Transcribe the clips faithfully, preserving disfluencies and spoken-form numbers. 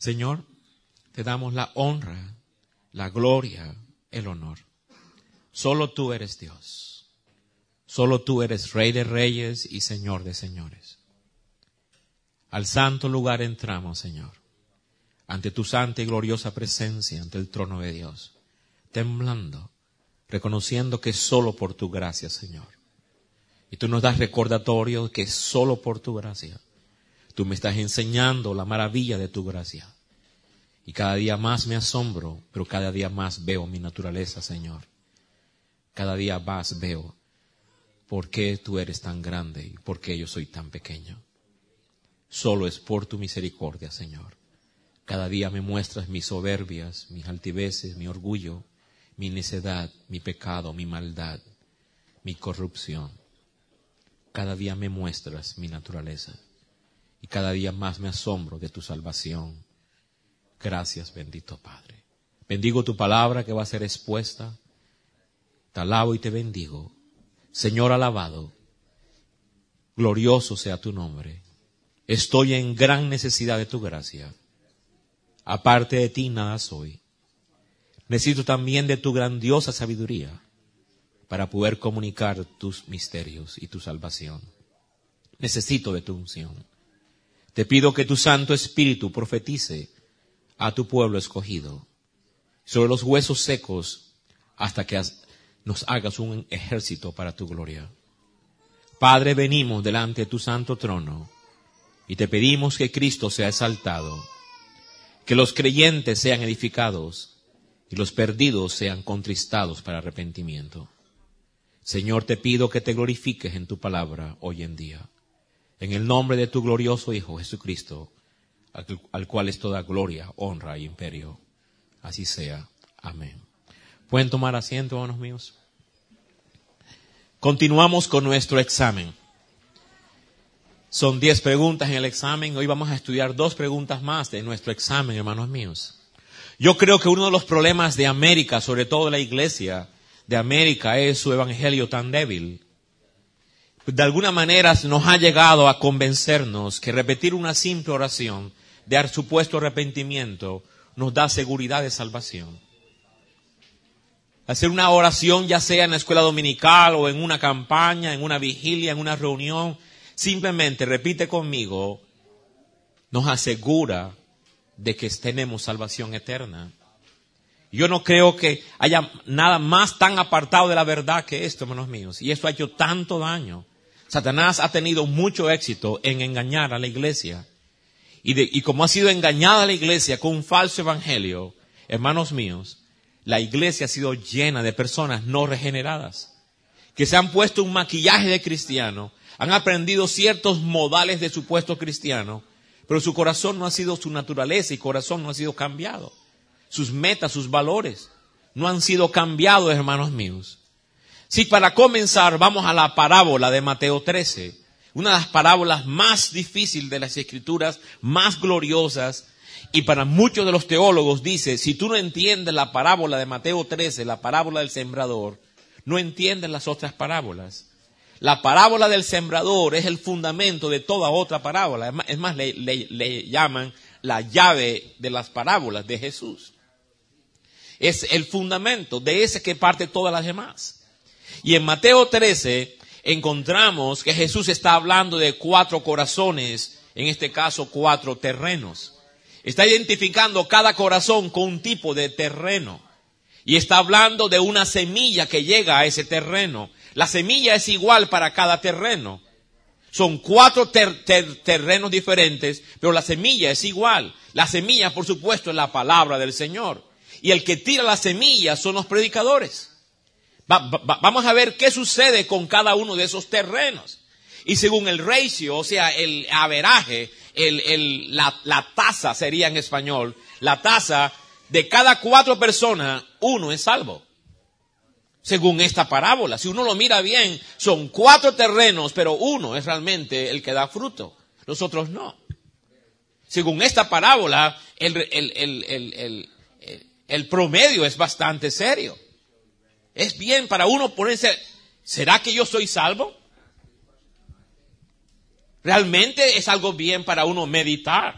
Señor, te damos la honra, la gloria, el honor. Solo tú eres Dios. Solo tú eres Rey de reyes y Señor de señores. Al santo lugar entramos, Señor, ante tu santa y gloriosa presencia, ante el trono de Dios, temblando, reconociendo que es solo por tu gracia, Señor. Y tú nos das recordatorio que es solo por tu gracia. Tú me estás enseñando la maravilla de tu gracia. Y cada día más me asombro, pero cada día más veo mi naturaleza, Señor. Cada día más veo por qué tú eres tan grande y por qué yo soy tan pequeño. Solo es por tu misericordia, Señor. Cada día me muestras mis soberbias, mis altiveces, mi orgullo, mi necedad, mi pecado, mi maldad, mi corrupción. Cada día me muestras mi naturaleza y cada día más me asombro de tu salvación. Gracias, bendito Padre. Bendigo tu palabra que va a ser expuesta. Te alabo y te bendigo. Señor alabado, glorioso sea tu nombre. Estoy en gran necesidad de tu gracia. Aparte de ti nada soy. Necesito también de tu grandiosa sabiduría para poder comunicar tus misterios y tu salvación. Necesito de tu unción. Te pido que tu Santo Espíritu profetice a tu pueblo escogido sobre los huesos secos hasta que nos hagas un ejército para tu gloria. Padre, venimos delante de tu santo trono y te pedimos que Cristo sea exaltado, que los creyentes sean edificados y los perdidos sean contristados para arrepentimiento. Señor, te pido que te glorifiques en tu palabra hoy en día. En el nombre de tu glorioso Hijo Jesucristo, al, al cual es toda gloria, honra y imperio. Así sea. Amén. ¿Pueden tomar asiento, hermanos míos? Continuamos con nuestro examen. Son diez preguntas en el examen. Hoy vamos a estudiar dos preguntas más de nuestro examen, hermanos míos. Yo creo que uno de los problemas de América, sobre todo de la iglesia de América, es su evangelio tan débil. De alguna manera nos ha llegado a convencernos que repetir una simple oración de supuesto arrepentimiento nos da seguridad de salvación. Hacer una oración, ya sea en la escuela dominical o en una campaña, en una vigilia, en una reunión, simplemente repite conmigo, nos asegura de que tenemos salvación eterna. Yo no creo que haya nada más tan apartado de la verdad que esto, hermanos míos. Y esto ha hecho tanto daño. Satanás ha tenido mucho éxito en engañar a la iglesia. Y, de, y como ha sido engañada la iglesia con un falso evangelio, hermanos míos, la iglesia ha sido llena de personas no regeneradas, que se han puesto un maquillaje de cristiano, han aprendido ciertos modales de supuesto cristiano, pero su corazón no ha sido su naturaleza y corazón no ha sido cambiado. Sus metas, sus valores no han sido cambiados, hermanos míos. Si para comenzar vamos a la parábola de Mateo trece, una de las parábolas más difíciles de las Escrituras, más gloriosas, y para muchos de los teólogos dice, si tú no entiendes la parábola de Mateo trece, la parábola del sembrador, no entiendes las otras parábolas. La parábola del sembrador es el fundamento de toda otra parábola. Es más, le, le, le llaman la llave de las parábolas de Jesús. Es el fundamento de ese que parte todas las demás. Y en Mateo trece encontramos que Jesús está hablando de cuatro corazones, en este caso cuatro terrenos. Está identificando cada corazón con un tipo de terreno. Y está hablando de una semilla que llega a ese terreno. La semilla es igual para cada terreno. Son cuatro ter- ter- terrenos diferentes, pero la semilla es igual. La semilla, por supuesto, es la palabra del Señor. Y el que tira la semilla son los predicadores. Va, va, vamos a ver qué sucede con cada uno de esos terrenos. Y según el ratio, o sea, el averaje, el, el, la, la tasa sería en español, la tasa de cada cuatro personas, uno es salvo. Según esta parábola, si uno lo mira bien, son cuatro terrenos, pero uno es realmente el que da fruto. Los otros no. Según esta parábola, el, el, el, el, el, el, el promedio es bastante serio. Es bien para uno ponerse, ¿será que yo soy salvo? Realmente es algo bien para uno meditar.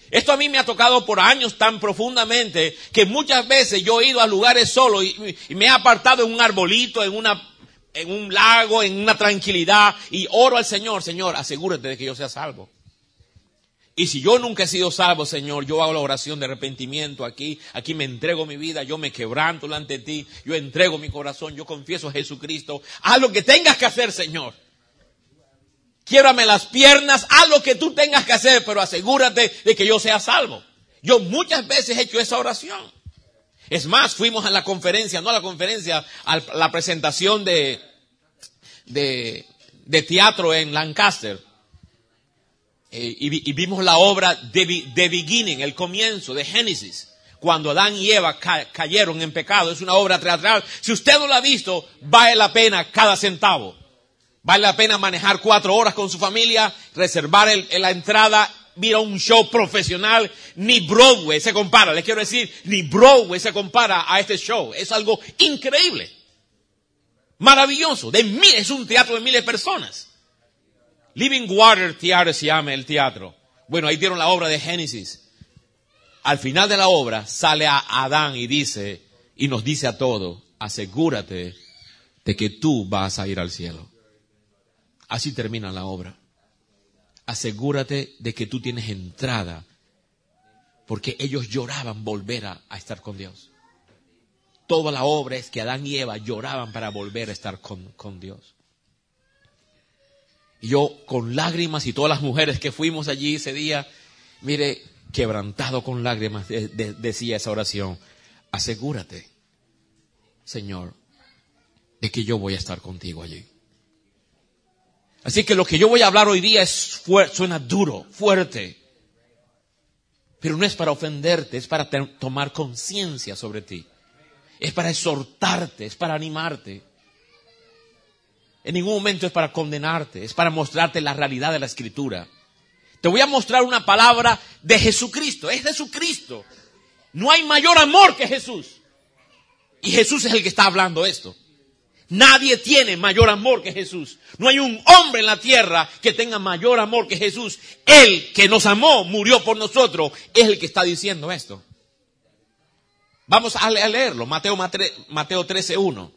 Esto a mí me ha tocado por años tan profundamente que muchas veces yo he ido a lugares solo y, y me he apartado en un arbolito, en una, en un lago, en una tranquilidad y oro al Señor. Señor, asegúrate de que yo sea salvo. Y si yo nunca he sido salvo, Señor, yo hago la oración de arrepentimiento aquí. Aquí me entrego mi vida, yo me quebranto delante de ti. Yo entrego mi corazón, yo confieso a Jesucristo. Haz lo que tengas que hacer, Señor. Quiébrame las piernas, haz lo que tú tengas que hacer, pero asegúrate de que yo sea salvo. Yo muchas veces he hecho esa oración. Es más, fuimos a la conferencia, no a la conferencia, a la presentación de, de, de teatro en Lancaster. Eh, y, y vimos la obra de, de Beginning, el comienzo de Génesis, cuando Adán y Eva ca, cayeron en pecado. Es una obra teatral. Si usted no la ha visto, vale la pena cada centavo. Vale la pena manejar cuatro horas con su familia, reservar el, la entrada, ir a un show profesional. Ni Broadway se compara, le quiero decir, ni Broadway se compara a este show. Es algo increíble, maravilloso. De mil, es un teatro de miles de personas. Living Water Theater se llama el teatro. Bueno, ahí dieron la obra de Génesis. Al final de la obra sale a Adán y dice, y nos dice a todos, asegúrate de que tú vas a ir al cielo. Así termina la obra. Asegúrate de que tú tienes entrada, porque ellos lloraban volver a, a estar con Dios. Toda la obra es que Adán y Eva lloraban para volver a estar con, con Dios. Y yo con lágrimas y todas las mujeres que fuimos allí ese día, mire, quebrantado con lágrimas, de, de, decía esa oración. Asegúrate, Señor, de que yo voy a estar contigo allí. Así que lo que yo voy a hablar hoy día es fuerte, suena duro, fuerte. Pero no es para ofenderte, es para te- tomar conciencia sobre ti. Es para exhortarte, es para animarte. En ningún momento es para condenarte, es para mostrarte la realidad de la Escritura. Te voy a mostrar una palabra de Jesucristo, es Jesucristo. No hay mayor amor que Jesús. Y Jesús es el que está hablando esto. Nadie tiene mayor amor que Jesús. No hay un hombre en la tierra que tenga mayor amor que Jesús. Él que nos amó, murió por nosotros, es el que está diciendo esto. Vamos a leerlo, Mateo, Mateo trece uno.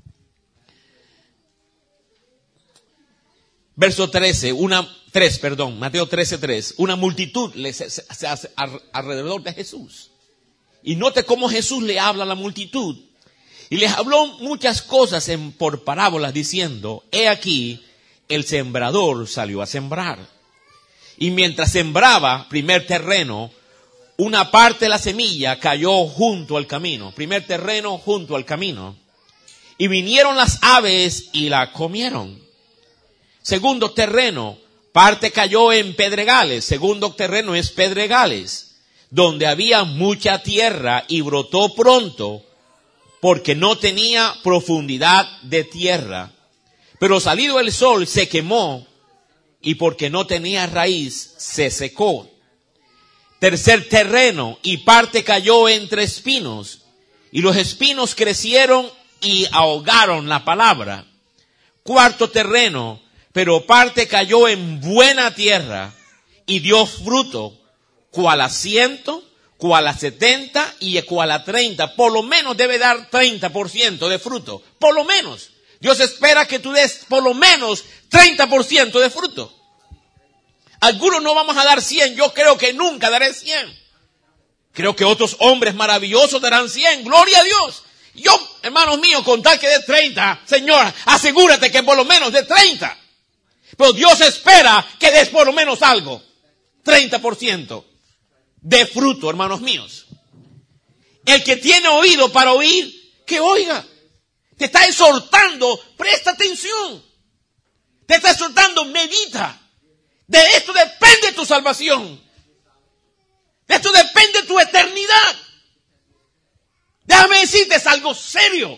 Verso trece, una, tres, perdón, Mateo trece, tres. Una multitud le se, se, se hace alrededor de Jesús. Y note cómo Jesús le habla a la multitud. Y les habló muchas cosas en, por parábolas diciendo, he aquí, el sembrador salió a sembrar. Y mientras sembraba, primer terreno, una parte de la semilla cayó junto al camino. Primer terreno junto al camino. Y vinieron las aves y la comieron. Segundo terreno, parte cayó en pedregales. Segundo terreno es pedregales, donde había mucha tierra y brotó pronto, porque no tenía profundidad de tierra. Pero salido el sol se quemó, y porque no tenía raíz se secó. Tercer terreno, y parte cayó entre espinos, y los espinos crecieron y ahogaron la palabra. Cuarto terreno, pero parte cayó en buena tierra y dio fruto, cual a ciento, cual a setenta y cual a treinta. Por lo menos debe dar treinta por ciento de fruto. Por lo menos. Dios espera que tú des por lo menos treinta por ciento de fruto. Algunos no vamos a dar cien. Yo creo que nunca daré cien. Creo que otros hombres maravillosos darán cien. Gloria a Dios. Yo, hermanos míos, con tal que dé treinta, Señor, asegúrate que por lo menos dé treinta. Pero Dios espera que des por lo menos algo. treinta por ciento de fruto, hermanos míos. El que tiene oído para oír, que oiga. Te está exhortando, presta atención. Te está exhortando, medita. De esto depende tu salvación. De esto depende tu eternidad. Déjame decirte, es algo serio.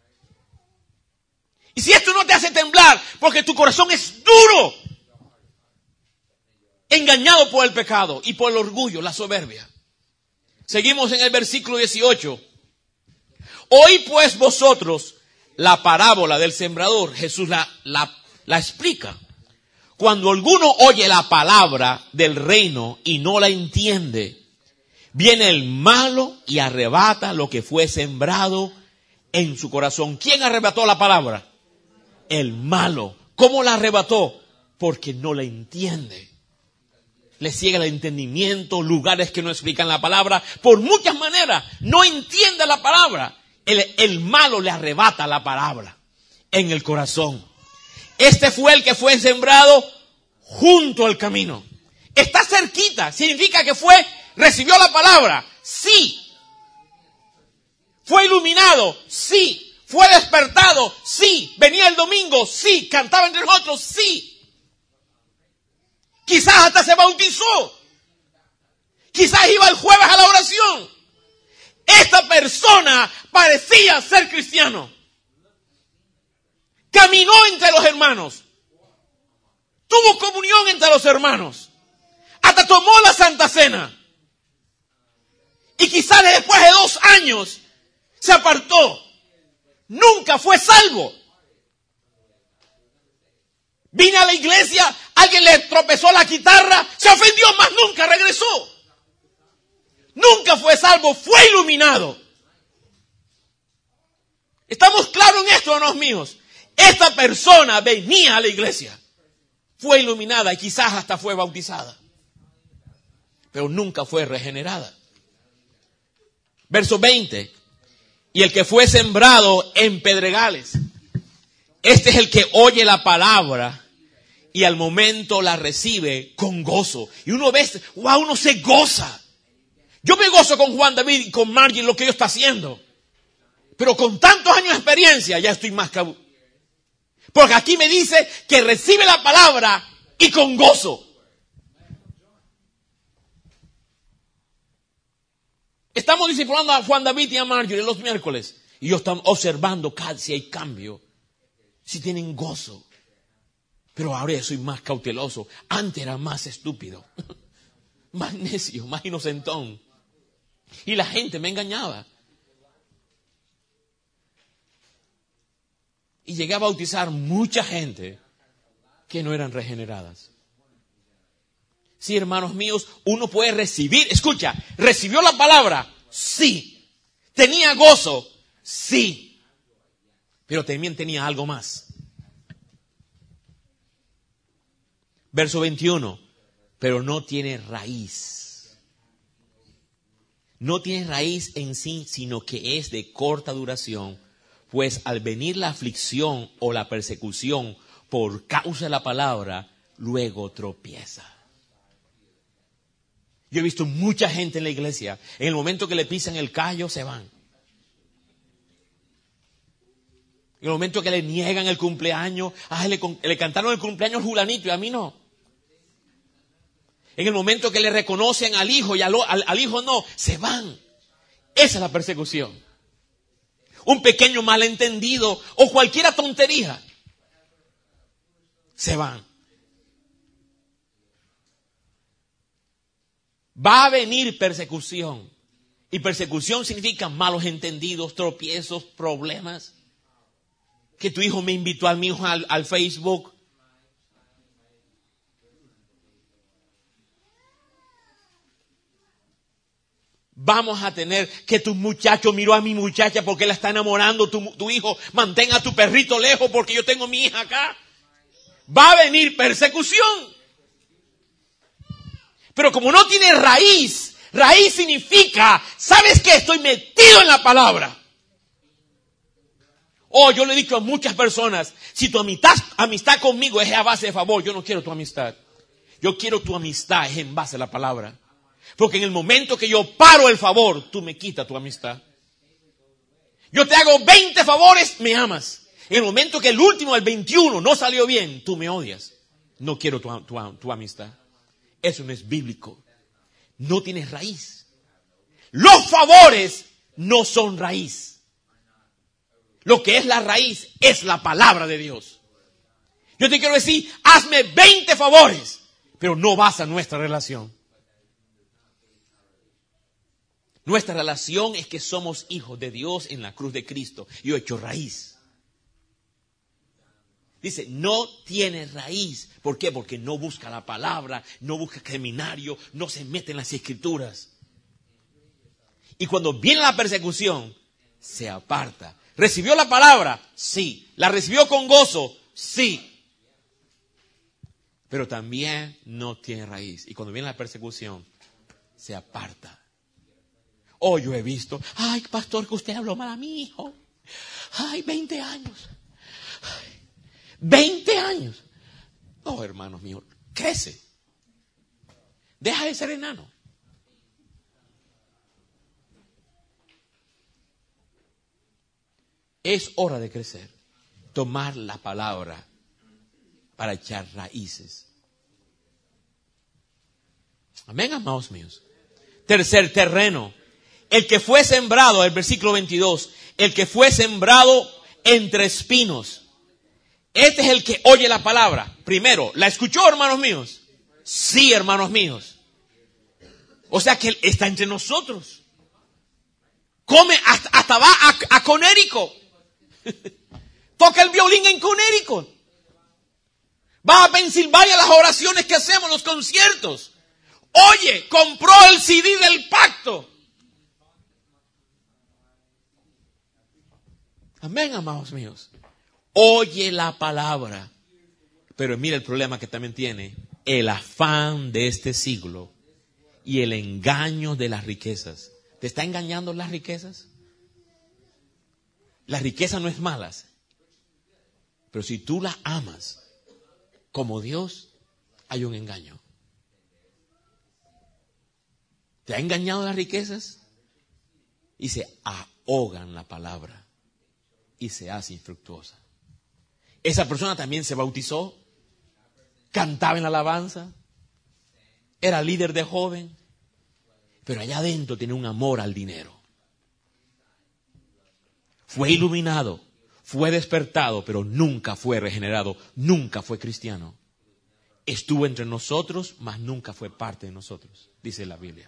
Y si esto no te hace temblar, porque tu corazón es duro, engañado por el pecado y por el orgullo, la soberbia. Seguimos en el versículo dieciocho. Oí pues vosotros la parábola del sembrador. Jesús la, la, la explica. Cuando alguno oye la palabra del reino y no la entiende, viene el malo y arrebata lo que fue sembrado en su corazón. ¿Quién arrebató la palabra? El malo. ¿Cómo la arrebató? Porque no la entiende. Le ciega el entendimiento, lugares que no explican la palabra. Por muchas maneras, no entiende la palabra. El, el malo le arrebata la palabra en el corazón. Este fue el que fue sembrado junto al camino. Está cerquita. Significa que fue, recibió la palabra. Sí. Fue iluminado. Sí. Fue despertado. Sí. Venía el domingo. Sí. Cantaba entre nosotros. Sí. Quizás hasta se bautizó. Quizás iba el jueves a la oración. Esta persona parecía ser cristiano. Caminó entre los hermanos. Tuvo comunión entre los hermanos. Hasta tomó la Santa Cena. Y quizás después de dos años se apartó. Nunca fue salvo. Vine a la iglesia, alguien le tropezó la guitarra, se ofendió, más nunca regresó. Nunca fue salvo, fue iluminado. ¿Estamos claros en esto, hermanos míos? Esta persona venía a la iglesia, fue iluminada y quizás hasta fue bautizada, pero nunca fue regenerada. Verso veinte. Y el que fue sembrado en pedregales, este es el que oye la palabra y al momento la recibe con gozo. Y uno ve, wow, uno se goza. Yo me gozo con Juan David y con Margie en lo que ellos está haciendo. Pero con tantos años de experiencia ya estoy más cabu. Porque aquí me dice que recibe la palabra y con gozo. Estamos discipulando a Juan David y a Marjorie los miércoles. Y yo estoy observando si hay cambio. Si tienen gozo. Pero ahora ya soy más cauteloso. Antes era más estúpido. Más necio, más inocentón. Y la gente me engañaba. Y llegué a bautizar mucha gente que no eran regeneradas. Sí, hermanos míos, uno puede recibir, escucha, recibió la palabra, sí. Tenía gozo, sí. Pero también tenía algo más. Verso veintiuno, pero no tiene raíz. No tiene raíz en sí, sino que es de corta duración. Pues al venir la aflicción o la persecución por causa de la palabra, luego tropieza. Yo he visto mucha gente en la iglesia, en el momento que le pisan el callo, se van. En el momento que le niegan el cumpleaños, ah, le, le cantaron el cumpleaños al fulanito y a mí no. En el momento que le reconocen al hijo y al, al, al hijo no, se van. Esa es la persecución. Un pequeño malentendido o cualquier tontería, se van. Va a venir persecución. Y persecución significa malos entendidos, tropiezos, problemas. Que tu hijo me invitó a mi hijo al, al Facebook. Vamos a tener que tu muchacho miró a mi muchacha porque la está enamorando, tu, tu hijo, mantenga a tu perrito lejos porque yo tengo a mi hija acá. Va a venir persecución. Pero como no tiene raíz, raíz significa, ¿sabes qué? Estoy metido en la palabra. Oh, yo le he dicho a muchas personas, si tu amistad, amistad conmigo es a base de favor, yo no quiero tu amistad. Yo quiero tu amistad es en base a la palabra. Porque en el momento que yo paro el favor, tú me quitas tu amistad. Yo te hago veinte favores, me amas. En el momento que el último, el veintiuno, no salió bien, tú me odias. No quiero tu, tu, tu amistad. Eso no es bíblico. No tienes raíz. Los favores no son raíz. Lo que es la raíz es la palabra de Dios. Yo te quiero decir, hazme veinte favores, pero no basa nuestra relación. Nuestra relación es que somos hijos de Dios en la cruz de Cristo. Yo he hecho raíz. Dice, no tiene raíz. ¿Por qué? Porque no busca la palabra, no busca seminario, no se mete en las escrituras. Y cuando viene la persecución, se aparta. ¿Recibió la palabra? Sí. ¿La recibió con gozo? Sí. Pero también no tiene raíz. Y cuando viene la persecución, se aparta. Oh, yo he visto, ay, pastor, que usted habló mal a mi hijo. Ay, veinte años. Ay, veinte años. No, hermanos míos, crece. Deja de ser enano. Es hora de crecer. Tomar la palabra para echar raíces. Amén, amados míos. Tercer terreno. El que fue sembrado, el versículo veintidós, el que fue sembrado entre espinos. Este es el que oye la palabra. Primero, ¿la escuchó, hermanos míos? Sí, hermanos míos. O sea que Él está entre nosotros. Come, hasta, hasta va a, a Connecticut. Toca el violín en Connecticut. Va a Pensilvania las oraciones que hacemos, los conciertos. Oye, compró el C D del pacto. Amén, amados míos. Oye la palabra. Pero mira el problema que también tiene. El afán de este siglo y el engaño de las riquezas. ¿Te está engañando las riquezas? La riqueza no es mala. Pero si tú la amas como Dios, hay un engaño. ¿Te ha engañado las riquezas? Y se ahogan la palabra y se hace infructuosa. Esa persona también se bautizó, cantaba en la alabanza, era líder de joven, pero allá adentro tiene un amor al dinero. Fue iluminado, fue despertado, pero nunca fue regenerado, nunca fue cristiano. Estuvo entre nosotros, mas nunca fue parte de nosotros, dice la Biblia.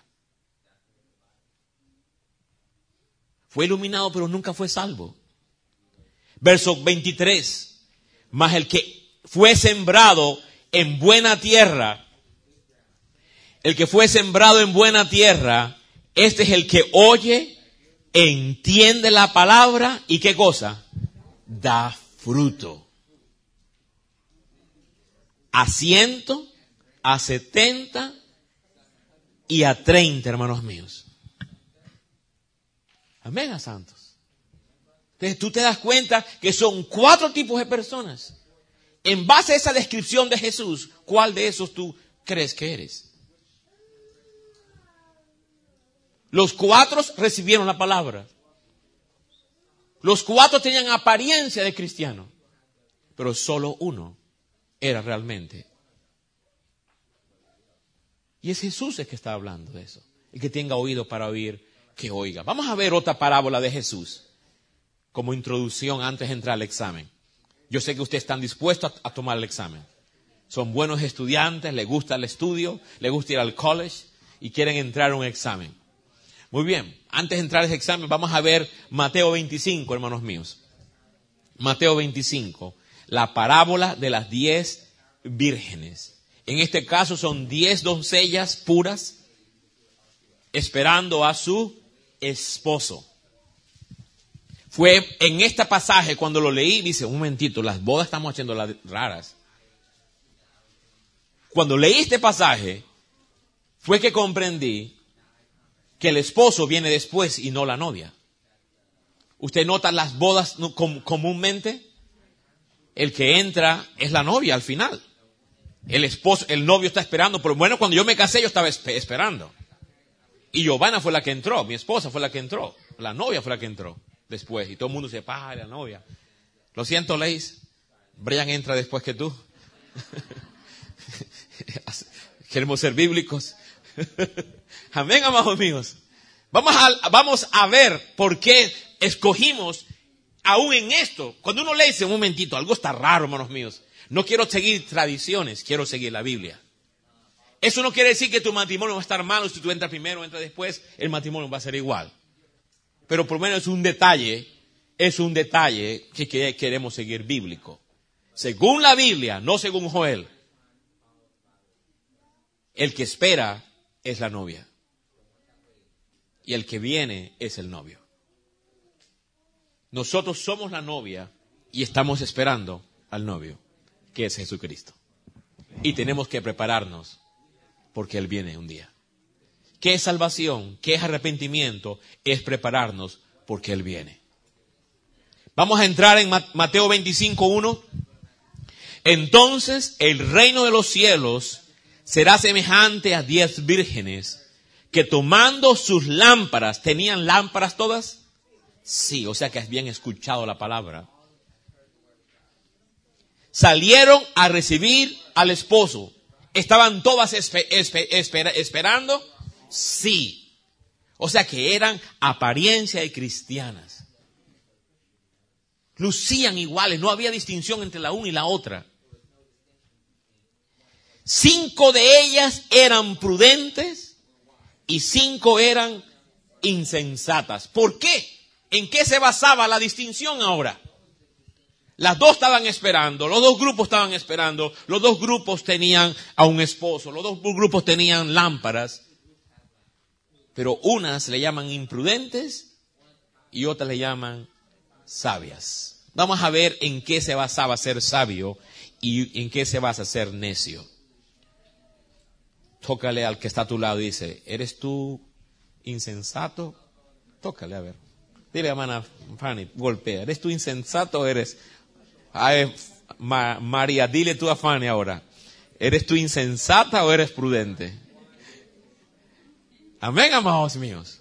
Fue iluminado, pero nunca fue salvo. Verso veintitrés. Mas el que fue sembrado en buena tierra, el que fue sembrado en buena tierra, este es el que oye, entiende la palabra y ¿qué cosa? Da fruto. A ciento, a setenta y a treinta, hermanos míos. Amén, a santos. Entonces tú te das cuenta que son cuatro tipos de personas. En base a esa descripción de Jesús, ¿cuál de esos tú crees que eres? Los cuatro recibieron la palabra. Los cuatro tenían apariencia de cristiano. Pero solo uno era realmente. Y es Jesús el que está hablando de eso. El que tenga oído para oír, que oiga. Vamos a ver otra parábola de Jesús. Como introducción antes de entrar al examen. Yo sé que ustedes están dispuestos a, a tomar el examen. Son buenos estudiantes, les gusta el estudio, les gusta ir al college y quieren entrar a un examen. Muy bien, antes de entrar a ese examen vamos a ver Mateo veinticinco, hermanos míos. Mateo veinticinco, la parábola de las diez vírgenes. En este caso son diez doncellas puras esperando a su esposo. Fue en este pasaje cuando lo leí, dice, un momentito, las bodas estamos haciendo las raras. Cuando leí este pasaje, fue que comprendí que el esposo viene después y no la novia. ¿Usted nota las bodas com- comúnmente? El que entra es la novia al final. El esposo, el novio está esperando, pero bueno, cuando yo me casé yo estaba esp- esperando. Y Giovanna fue la que entró, mi esposa fue la que entró, la novia fue la que entró. Después, y todo el mundo se para, la novia. Lo siento, Leis. Brian entra después que tú. Queremos ser bíblicos. Amén, amados míos. Vamos a, vamos a ver por qué escogimos aún en esto. Cuando uno lee, dice, un momentito, algo está raro, hermanos míos. No quiero seguir tradiciones, quiero seguir la Biblia. Eso no quiere decir que tu matrimonio va a estar malo si tú entras primero o entras después. El matrimonio va a ser igual. Pero por lo menos es un detalle, es un detalle que queremos seguir bíblico. según la Biblia, no según Joel, el que espera es la novia. Y el que viene es el novio. Nosotros somos la novia y estamos esperando al novio, que es Jesucristo. Y tenemos que prepararnos porque Él viene un día. ¿Qué es salvación? ¿Qué es arrepentimiento? Es prepararnos porque Él viene. Vamos a entrar en Mateo veinticinco uno. Entonces el reino de los cielos será semejante a diez vírgenes que tomando sus lámparas, ¿tenían lámparas todas? Sí, o sea que habían escuchado la palabra. Salieron a recibir al esposo. ¿Estaban todas espe- espe- espera- esperando? Sí. O sea que eran apariencia de cristianas. Lucían iguales, no había distinción entre la una y la otra. Cinco de ellas eran prudentes y cinco eran insensatas. ¿Por qué? ¿En qué se basaba la distinción ahora? Las dos estaban esperando, los dos grupos estaban esperando, los dos grupos tenían a un esposo, los dos grupos tenían lámparas, pero unas le llaman imprudentes y otras le llaman sabias. Vamos a ver en qué se basaba ser sabio y en qué se basa ser necio. Tócale al que está a tu lado y dice, ¿eres tú insensato? Tócale, a ver. Dile a hermana Fanny, golpea. ¿Eres tú insensato o eres... Ay, Ma- María, dile tú a Fanny ahora. ¿Eres tú insensata o eres prudente? Amén, amados míos.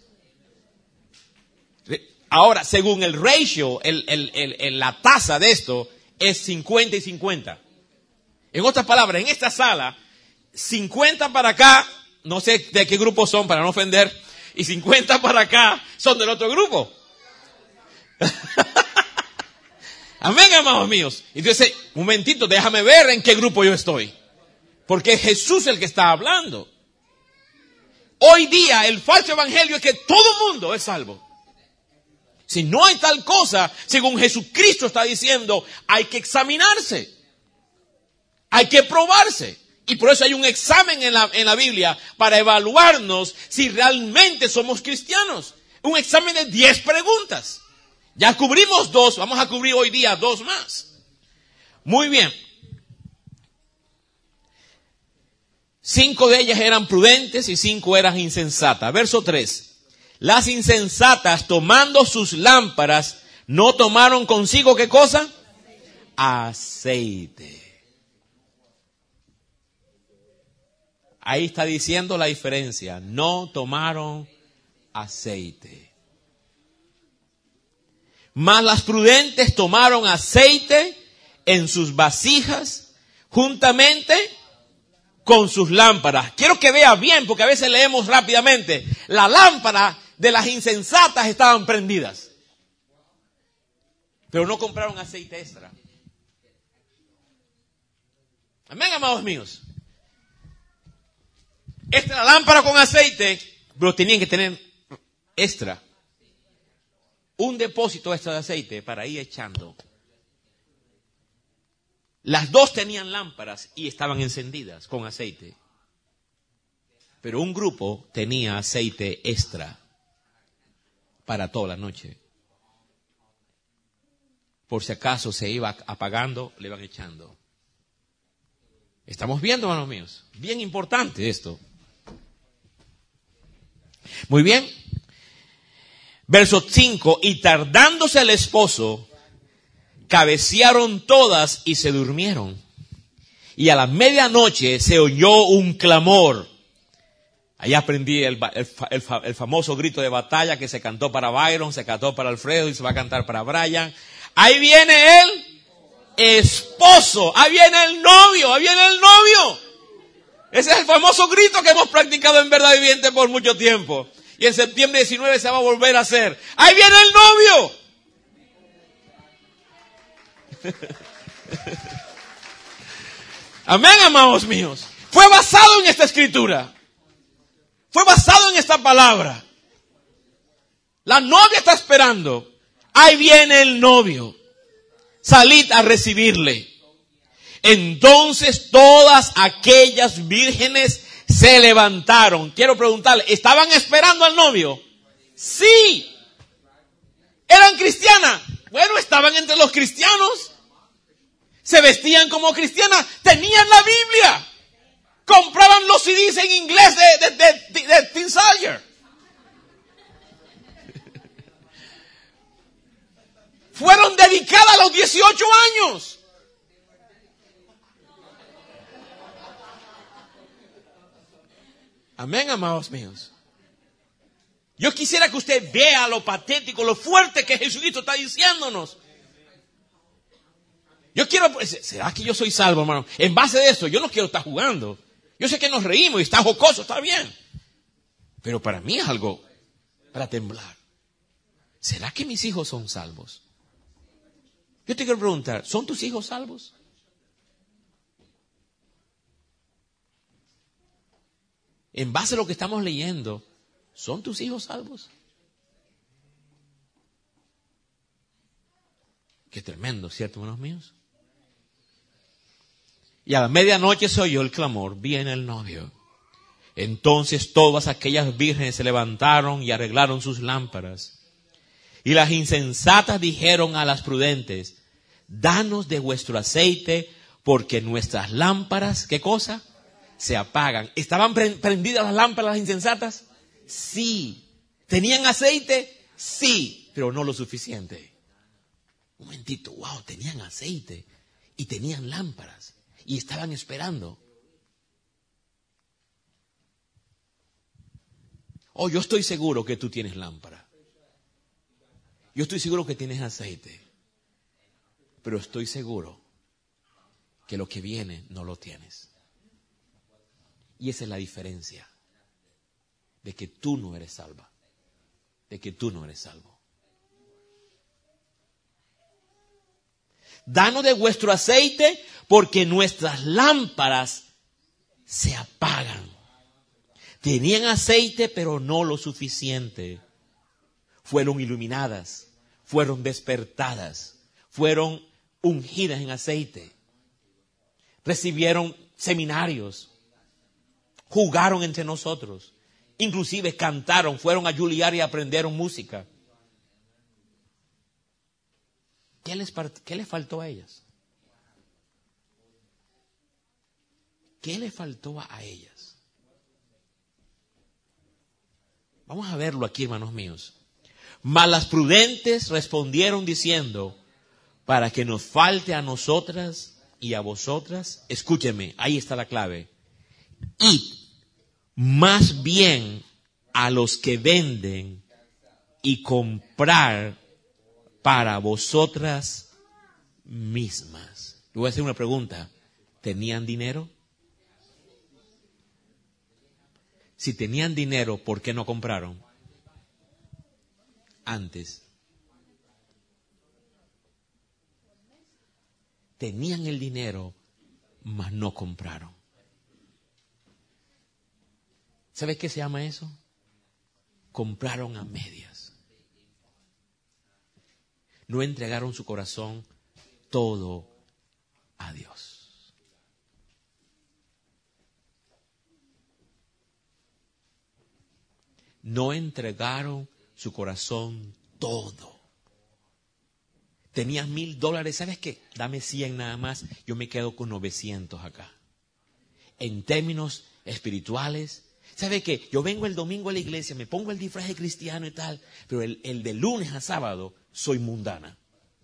Ahora, según el ratio, el, el, el, el, la tasa de esto es cincuenta y cincuenta. En otras palabras, en esta sala, cincuenta para acá, no sé de qué grupo son para no ofender, y cincuenta para acá son del otro grupo. Amén, amados míos. Entonces, un momentito, déjame ver en qué grupo yo estoy. Porque es Jesús el que está hablando. Hoy día, el falso evangelio es que todo mundo es salvo. Si no hay tal cosa, según Jesucristo está diciendo, hay que examinarse. Hay que probarse. Y por eso hay un examen en la, en la Biblia para evaluarnos si realmente somos cristianos. Un examen de diez preguntas. Ya cubrimos dos, vamos a cubrir hoy día dos más. Muy bien. Cinco de ellas eran prudentes y cinco eran insensatas. Verso tres. Las insensatas, tomando sus lámparas, no tomaron consigo, ¿qué cosa? Aceite. Ahí está diciendo la diferencia. No tomaron aceite. Mas las prudentes tomaron aceite en sus vasijas juntamente con sus lámparas. Quiero que vea bien, porque a veces leemos rápidamente. La lámpara de las insensatas estaban prendidas, pero no compraron aceite extra. Amén, amados míos. Esta es la lámpara con aceite, pero tenían que tener extra. Un depósito extra de aceite para ir echando. Las dos tenían lámparas y estaban encendidas con aceite. Pero un grupo tenía aceite extra para toda la noche. Por si acaso se iba apagando, le iban echando. Estamos viendo, hermanos míos. Bien importante esto. Muy bien. Verso cinco. Y tardándose el esposo, cabecearon todas y se durmieron. Y a la medianoche se oyó un clamor. Ahí aprendí el, el, el, el famoso grito de batalla que se cantó para Byron, se cantó para Alfredo y se va a cantar para Brian. Ahí viene el esposo, ahí viene el novio, ahí viene el novio. Ese es el famoso grito que hemos practicado en Verdad Viviente por mucho tiempo. Y en septiembre diecinueve se va a volver a hacer. ¡Ahí viene el novio! Amén, amados míos. Fue basado en esta escritura. Fue basado en esta palabra. La novia está esperando. Ahí viene el novio. Salid a recibirle. Entonces todas aquellas vírgenes se levantaron. Quiero preguntarle, ¿estaban esperando al novio? Sí. ¿Eran cristianas? Bueno, estaban entre los cristianos. Se vestían como cristianas. Tenían la Biblia. Compraban los C Ds en inglés de, de, de, de Tim Sawyer. Fueron dedicadas a los dieciocho años. Amén, amados míos. Yo quisiera que usted vea lo patético, lo fuerte que Jesucristo está diciéndonos. Yo quiero, ¿será que yo soy salvo, hermano? En base de eso, yo no quiero estar jugando. Yo sé que nos reímos y está jocoso, está bien. Pero para mí es algo para temblar. ¿Será que mis hijos son salvos? Yo te quiero preguntar, ¿son tus hijos salvos? En base a lo que estamos leyendo, ¿son tus hijos salvos? Qué tremendo, ¿cierto, hermanos míos? Y a la medianoche se oyó el clamor, viene el novio. Entonces todas aquellas vírgenes se levantaron y arreglaron sus lámparas. Y las insensatas dijeron a las prudentes, danos de vuestro aceite, porque nuestras lámparas, ¿qué cosa? Se apagan. ¿Estaban prendidas las lámparas las insensatas? Sí. ¿Tenían aceite? Sí, pero no lo suficiente. Un momentito, wow, tenían aceite y tenían lámparas y estaban esperando. Oh, yo estoy seguro que tú tienes lámpara. Yo estoy seguro que tienes aceite. Pero estoy seguro que lo que viene no lo tienes. Y esa es la diferencia de que tú no eres salva, de que tú no eres salvo. Danos de vuestro aceite, porque nuestras lámparas se apagan. Tenían aceite, pero no lo suficiente. Fueron iluminadas, fueron despertadas, fueron ungidas en aceite. Recibieron seminarios. Jugaron entre nosotros, inclusive cantaron, fueron a Juilliard y aprendieron música. ¿Qué les, ¿Qué les faltó a ellas? ¿Qué le faltó a ellas? Vamos a verlo aquí, hermanos míos. Mas las prudentes respondieron diciendo, para que nos falte a nosotras y a vosotras, escúcheme, ahí está la clave. Id más bien a los que venden y comprar para vosotras mismas. Le voy a hacer una pregunta. ¿Tenían dinero? Si tenían dinero, ¿por qué no compraron antes? Tenían el dinero, mas no compraron. ¿Sabes qué se llama eso? Compraron a medias. No entregaron su corazón todo a Dios. No entregaron su corazón todo. Tenías mil dólares, ¿sabes qué? Dame cien nada más, yo me quedo con novecientos acá. En términos espirituales, ¿sabe qué? Yo vengo el domingo a la iglesia, me pongo el disfraz de cristiano y tal, pero el, el de lunes a sábado soy mundana.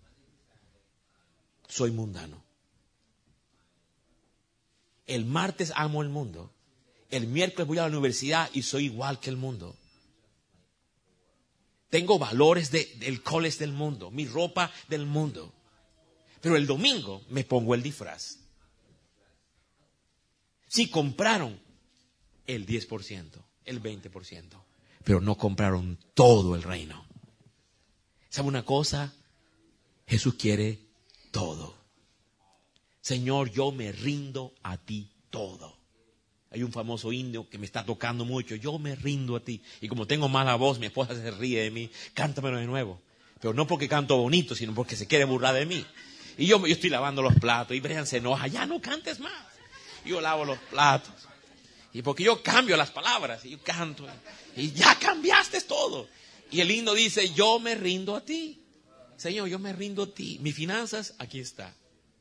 Soy mundano. El martes amo el mundo. El miércoles voy a la universidad y soy igual que el mundo. Tengo valores de, del college del mundo, mi ropa del mundo. Pero el domingo me pongo el disfraz. Sí, compraron el diez por ciento, el veinte por ciento, pero no compraron todo el reino. ¿Sabe una cosa? Jesús quiere todo. Señor, yo me rindo a ti todo. Hay un famoso indio que me está tocando mucho. Yo me rindo a ti. Y como tengo mala voz, mi esposa se ríe de mí. Cántamelo de nuevo. Pero no porque canto bonito, sino porque se quiere burlar de mí. Y yo, yo estoy lavando los platos y Brian se enoja, ya no cantes más. Y yo lavo los platos. Y porque yo cambio las palabras y yo canto. Y ya cambiaste todo. Y el himno dice, yo me rindo a ti. Señor, yo me rindo a ti. Mis finanzas, aquí está.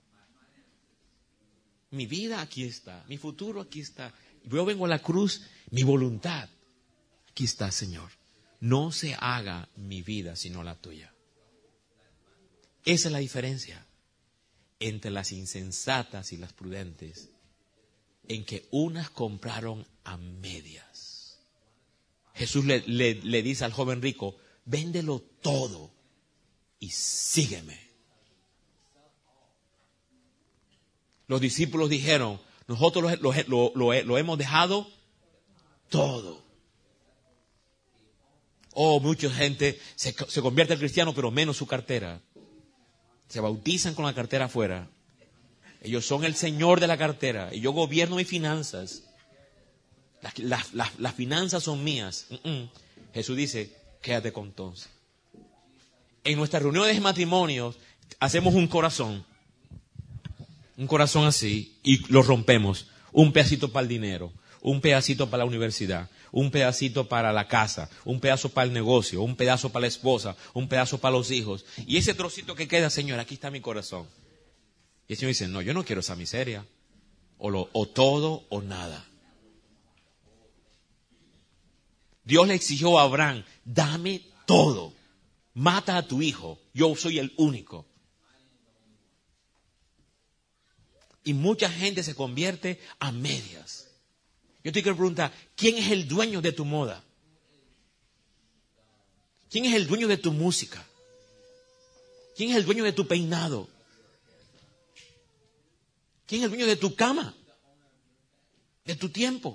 Mi vida, aquí está. Mi futuro, aquí está. Yo vengo a la cruz, mi voluntad. Aquí está, Señor. No se haga mi vida sino la tuya. Esa es la diferencia entre las insensatas y las prudentes. En que unas compraron a medias. Jesús le, le, le dice al joven rico, véndelo todo y sígueme. Los discípulos dijeron, nosotros lo, lo, lo, lo hemos dejado todo. Oh, mucha gente se, se convierte en cristiano, pero menos su cartera. Se bautizan con la cartera afuera. Ellos son el Señor de la cartera. Y yo gobierno mis finanzas. Las, las, las, las finanzas son mías. Uh-uh. Jesús dice, quédate con todos. En nuestras reuniones de matrimonios hacemos un corazón. Un corazón así. Y lo rompemos. Un pedacito para el dinero. Un pedacito para la universidad. Un pedacito para la casa. Un pedazo para el negocio. Un pedazo para la esposa. Un pedazo para los hijos. Y ese trocito que queda, Señor, aquí está mi corazón. Y el Señor dice, no, yo no quiero esa miseria. O, lo, o todo o nada. Dios le exigió a Abraham, dame todo. Mata a tu hijo. Yo soy el único. Y mucha gente se convierte a medias. Yo te quiero preguntar, ¿quién es el dueño de tu moda? ¿Quién es el dueño de tu música? ¿Quién es el dueño de tu peinado? ¿Quién es el dueño de tu cama? De tu tiempo.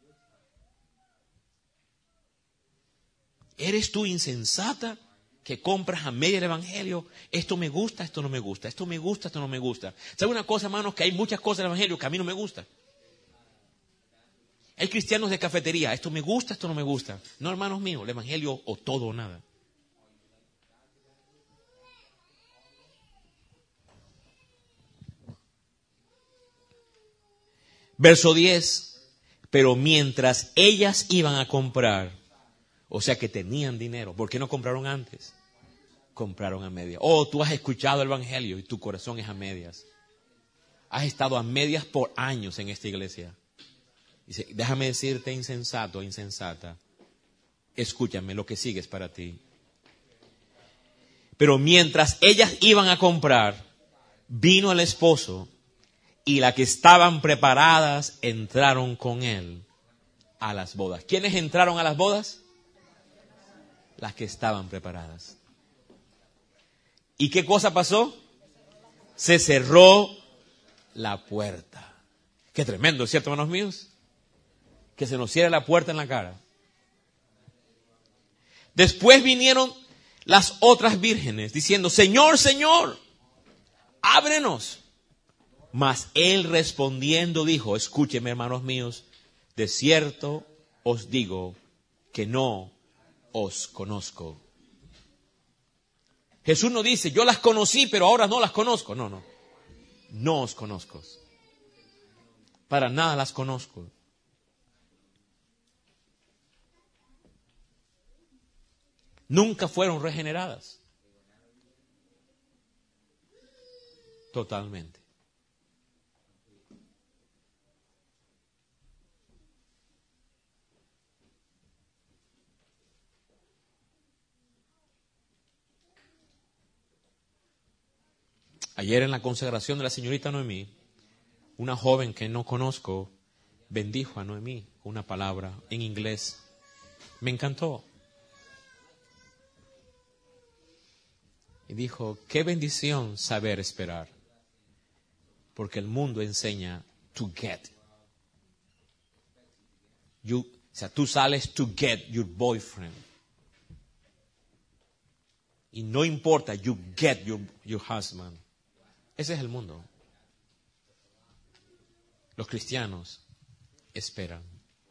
¿Eres tú insensata que compras a media el evangelio? Esto me gusta, esto no me gusta. Esto me gusta, esto no me gusta. ¿Sabe una cosa, hermanos? Que hay muchas cosas del evangelio que a mí no me gustan. Hay cristianos de cafetería. Esto me gusta, esto no me gusta. No, hermanos míos, el evangelio o todo o nada. Verso diez. Pero mientras ellas iban a comprar, o sea que tenían dinero, ¿por qué no compraron antes? Compraron a medias. Oh, tú has escuchado el evangelio y tu corazón es a medias. Has estado a medias por años en esta iglesia. Dice, déjame decirte, insensato, insensata, escúchame, lo que sigue es para ti. Pero mientras ellas iban a comprar, vino el esposo y las que estaban preparadas entraron con él a las bodas. ¿Quiénes entraron a las bodas? Las que estaban preparadas. ¿Y qué cosa pasó? Se cerró la puerta. Qué tremendo, ¿cierto, hermanos míos? Que se nos cierre la puerta en la cara. Después vinieron las otras vírgenes diciendo, Señor, Señor, ábrenos. Mas él respondiendo dijo, escúcheme, hermanos míos, de cierto os digo que no os conozco. Jesús no dice, yo las conocí, pero ahora no las conozco. No, no. No os conozco. Para nada las conozco. Nunca fueron regeneradas. Totalmente. Ayer en la consagración de la señorita Noemí, una joven que no conozco bendijo a Noemí con una palabra en inglés. Me encantó. Y dijo, qué bendición saber esperar. Porque el mundo enseña to get. You, o sea, tú sales to get your boyfriend. Y no importa, you get your, your husband. Ese es el mundo. Los cristianos esperan.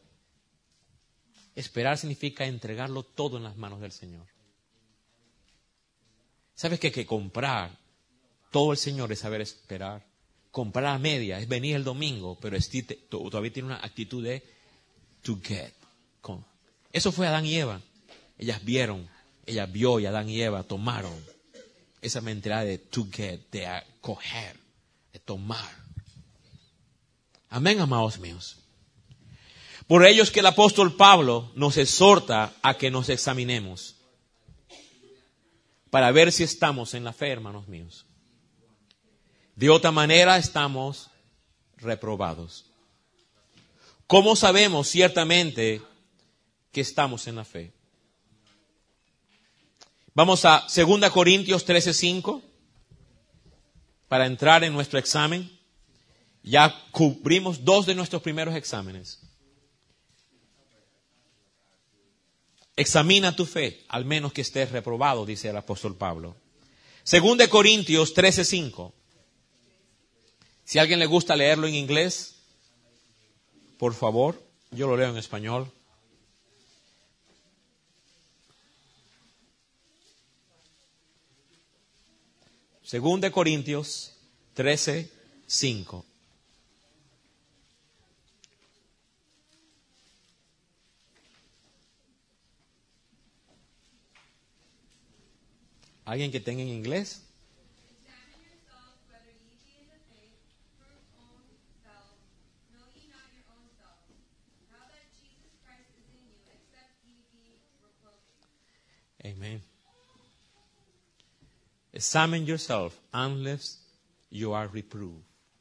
Esperar significa entregarlo todo en las manos del Señor. ¿Sabes qué? Que comprar Todo el Señor es saber esperar. Comprar a media es venir el domingo, pero todavía tiene una actitud de to get. Eso fue Adán y Eva. Ellas vieron, ellas vio y Adán y Eva tomaron esa mentalidad de to get, de coger, de tomar. Amén, amados míos. Por ello es que el apóstol Pablo nos exhorta a que nos examinemos para ver si estamos en la fe, hermanos míos. De otra manera estamos reprobados. ¿Cómo sabemos ciertamente que estamos en la fe? Vamos a dos Corintios trece cinco para entrar en nuestro examen. Ya cubrimos dos de nuestros primeros exámenes. Examina tu fe, al menos que estés reprobado, dice el apóstol Pablo. dos Corintios trece cinco. Si a alguien le gusta leerlo en inglés, por favor, yo lo leo en español. dos Corintios trece cinco. ¿Alguien que tenga en inglés? Amen. Examine yourself unless you are reproved.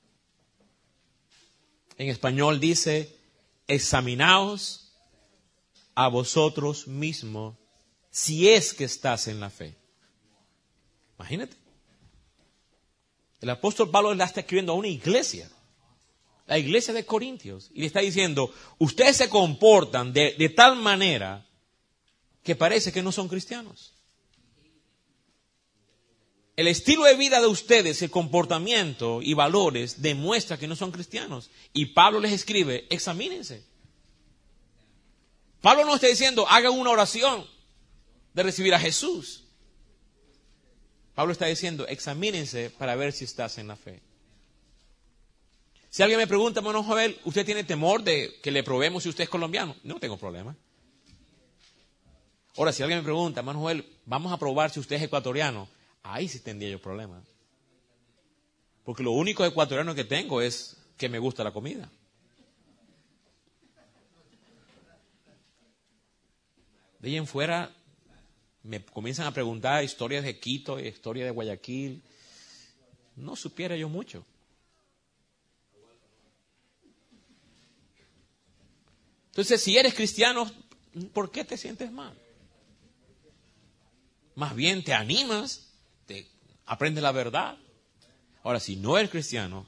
En español dice, examinaos a vosotros mismos si es que estás en la fe. Imagínate. El apóstol Pablo le está escribiendo a una iglesia, la iglesia de Corintios, y le está diciendo, ustedes se comportan de, de tal manera que parece que no son cristianos. El estilo de vida de ustedes, el comportamiento y valores demuestra que no son cristianos. Y Pablo les escribe, examínense. Pablo no está diciendo, hagan una oración de recibir a Jesús. Pablo está diciendo, examínense para ver si estás en la fe. Si alguien me pregunta, hermano Joel, ¿usted tiene temor de que le probemos si usted es colombiano? No tengo problema. Ahora, si alguien me pregunta, hermano Joel, vamos a probar si usted es ecuatoriano, ahí sí tendría yo problemas. Porque lo único ecuatoriano que tengo es que me gusta la comida. De ahí en fuera me comienzan a preguntar historias de Quito, historias de Guayaquil. No supiera yo mucho. Entonces, si eres cristiano, ¿por qué te sientes mal? Más bien te animas, te aprendes la verdad. Ahora, si no eres cristiano,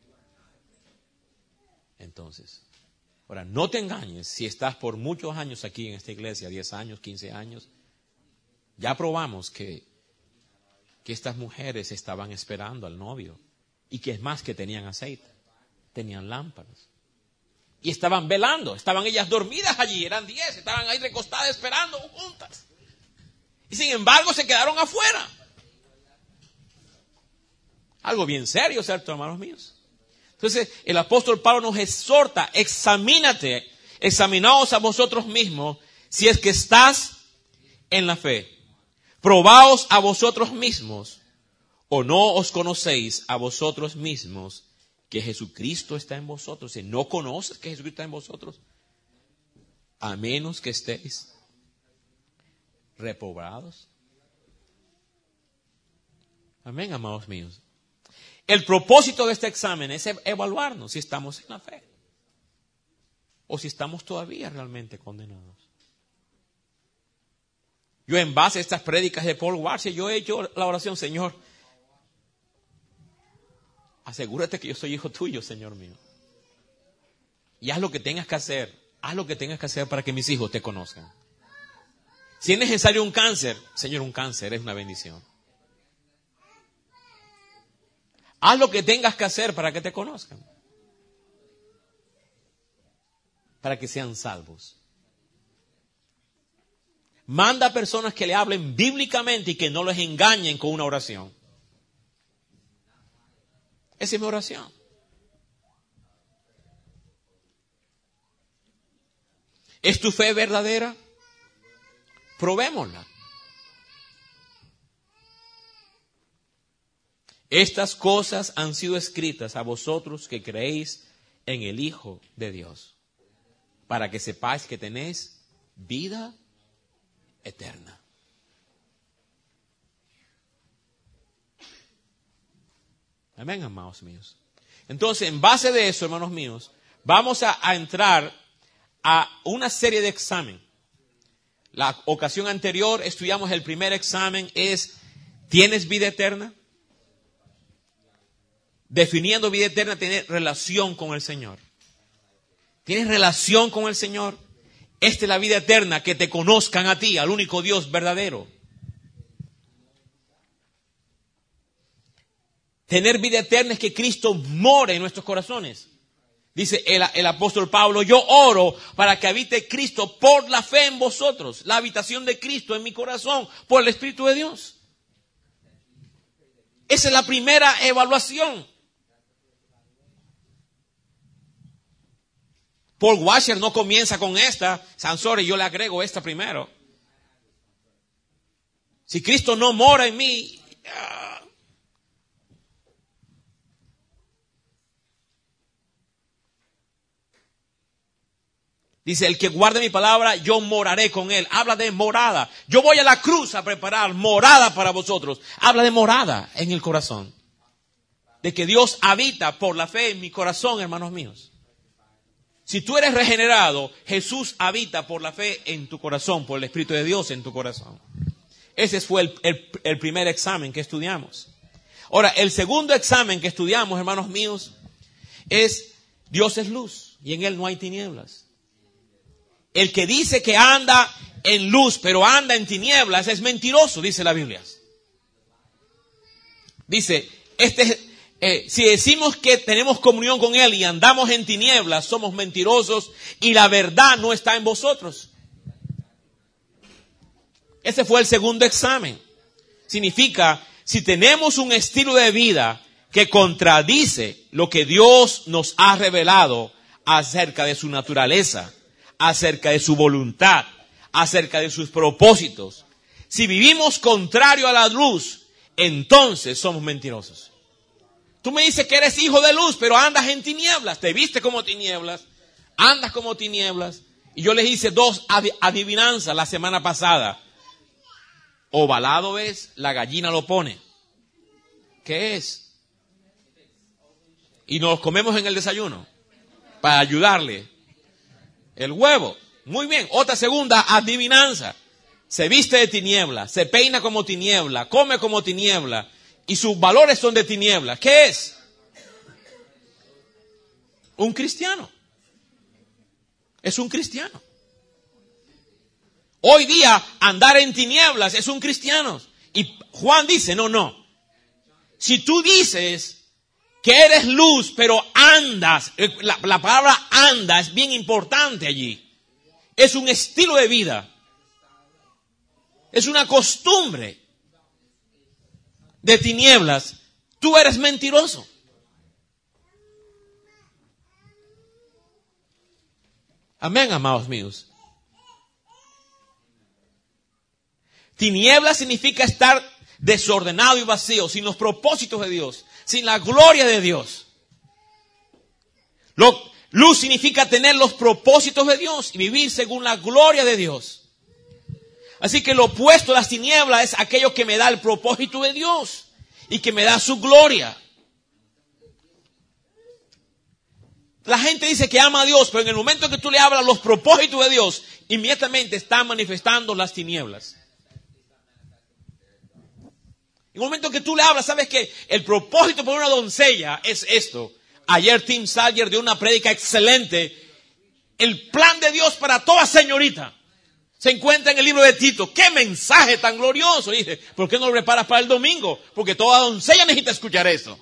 entonces, ahora no te engañes si estás por muchos años aquí en esta iglesia, diez años, quince años. Ya probamos que, que estas mujeres estaban esperando al novio y que es más que tenían aceite, tenían lámparas. Y estaban velando, estaban ellas dormidas allí, eran diez, estaban ahí recostadas esperando juntas. Y sin embargo se quedaron afuera. Algo bien serio, ¿cierto, hermanos míos? Entonces el apóstol Pablo nos exhorta, examínate, examinaos a vosotros mismos si es que estás en la fe. Probaos a vosotros mismos, o no os conocéis a vosotros mismos que Jesucristo está en vosotros. Si no conoces que Jesucristo está en vosotros, a menos que estéis reprobados. Amén, amados míos. El propósito de este examen es evaluarnos si estamos en la fe o si estamos todavía realmente condenados. Yo, en base a estas prédicas de Paul Washer, yo he hecho la oración, Señor, asegúrate que yo soy hijo tuyo, Señor mío. Y haz lo que tengas que hacer, haz lo que tengas que hacer para que mis hijos te conozcan. Si es necesario un cáncer, Señor, un cáncer es una bendición. Haz lo que tengas que hacer para que te conozcan. Para que sean salvos. Manda a personas que le hablen bíblicamente y que no les engañen con una oración. Esa es mi oración. ¿Es tu fe verdadera? Probémosla. Estas cosas han sido escritas a vosotros que creéis en el Hijo de Dios, para que sepáis que tenéis vida eterna. Amén, amados míos. Entonces, en base de eso, hermanos míos, vamos a, a entrar a una serie de exámenes. La ocasión anterior estudiamos el primer examen, es ¿tienes vida eterna? Definiendo vida eterna, tener relación con el Señor. ¿Tienes relación con el Señor? Esta es la vida eterna, que te conozcan a ti, al único Dios verdadero. Tener vida eterna es que Cristo more en nuestros corazones. Dice el, el apóstol Pablo, yo oro para que habite Cristo por la fe en vosotros. La habitación de Cristo en mi corazón, por el Espíritu de Dios. Esa es la primera evaluación. Paul Washer no comienza con esta. Sansores, yo le agrego esta primero. Si Cristo no mora en mí... Uh, Dice, el que guarde mi palabra, yo moraré con él. Habla de morada. Yo voy a la cruz a preparar morada para vosotros. Habla de morada en el corazón. De que Dios habita por la fe en mi corazón, hermanos míos. Si tú eres regenerado, Jesús habita por la fe en tu corazón, por el Espíritu de Dios en tu corazón. Ese fue el, el, el primer examen que estudiamos. Ahora, el segundo examen que estudiamos, hermanos míos, es Dios es luz y en él no hay tinieblas. El que dice que anda en luz, pero anda en tinieblas, es mentiroso, dice la Biblia. Dice, este, eh, si decimos que tenemos comunión con Él y andamos en tinieblas, somos mentirosos y la verdad no está en vosotros. Ese fue el segundo examen. Significa, si tenemos un estilo de vida que contradice lo que Dios nos ha revelado acerca de su naturaleza, acerca de su voluntad, acerca de sus propósitos. Si vivimos contrario a la luz, entonces somos mentirosos. Tú me dices que eres hijo de luz, pero andas en tinieblas. Te viste como tinieblas, andas como tinieblas. Y yo les hice dos adivinanzas la semana pasada. Ovalado es, la gallina lo pone. ¿Qué es? Y nos los comemos en el desayuno para ayudarle. El huevo. Muy bien. Otra segunda adivinanza. Se viste de tiniebla, se peina como tiniebla, come como tiniebla y sus valores son de tiniebla. ¿Qué es? Un cristiano. Es un cristiano. Hoy día andar en tinieblas es un cristiano. Y Juan dice, no, no. Si tú dices que eres luz, pero andas, la, la palabra anda es bien importante allí. Es un estilo de vida. Es una costumbre de tinieblas. Tú eres mentiroso. Amén, amados míos. Tinieblas significa estar desordenado y vacío, sin los propósitos de Dios, sin la gloria de Dios. Lo, luz significa tener los propósitos de Dios y vivir según la gloria de Dios. Así que lo opuesto a las tinieblas es aquello que me da el propósito de Dios y que me da su gloria. La gente dice que ama a Dios, pero en el momento que tú le hablas los propósitos de Dios, inmediatamente están manifestando las tinieblas. En el momento que tú le hablas, sabes que el propósito por una doncella es esto. Ayer Tim Sawyer dio una prédica excelente. El plan de Dios para toda señorita se encuentra en el libro de Tito. ¡Qué mensaje tan glorioso! Dice, ¿por qué no lo preparas para el domingo? Porque toda doncella necesita escuchar eso.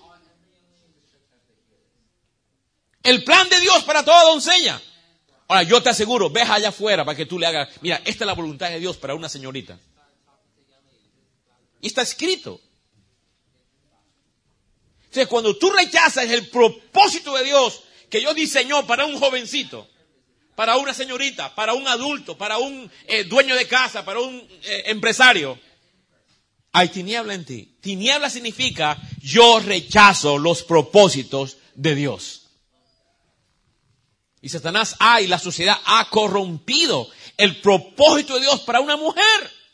El plan de Dios para toda doncella. Ahora, yo te aseguro, ves allá afuera para que tú le hagas, mira, esta es la voluntad de Dios para una señorita. Y está escrito. Entonces, cuando tú rechazas el propósito de Dios que Dios diseñó para un jovencito, para una señorita, para un adulto, para un eh, dueño de casa, para un eh, empresario, hay tiniebla en ti. Tiniebla significa yo rechazo los propósitos de Dios. Y Satanás ha, y la sociedad ha corrompido el propósito de Dios para una mujer.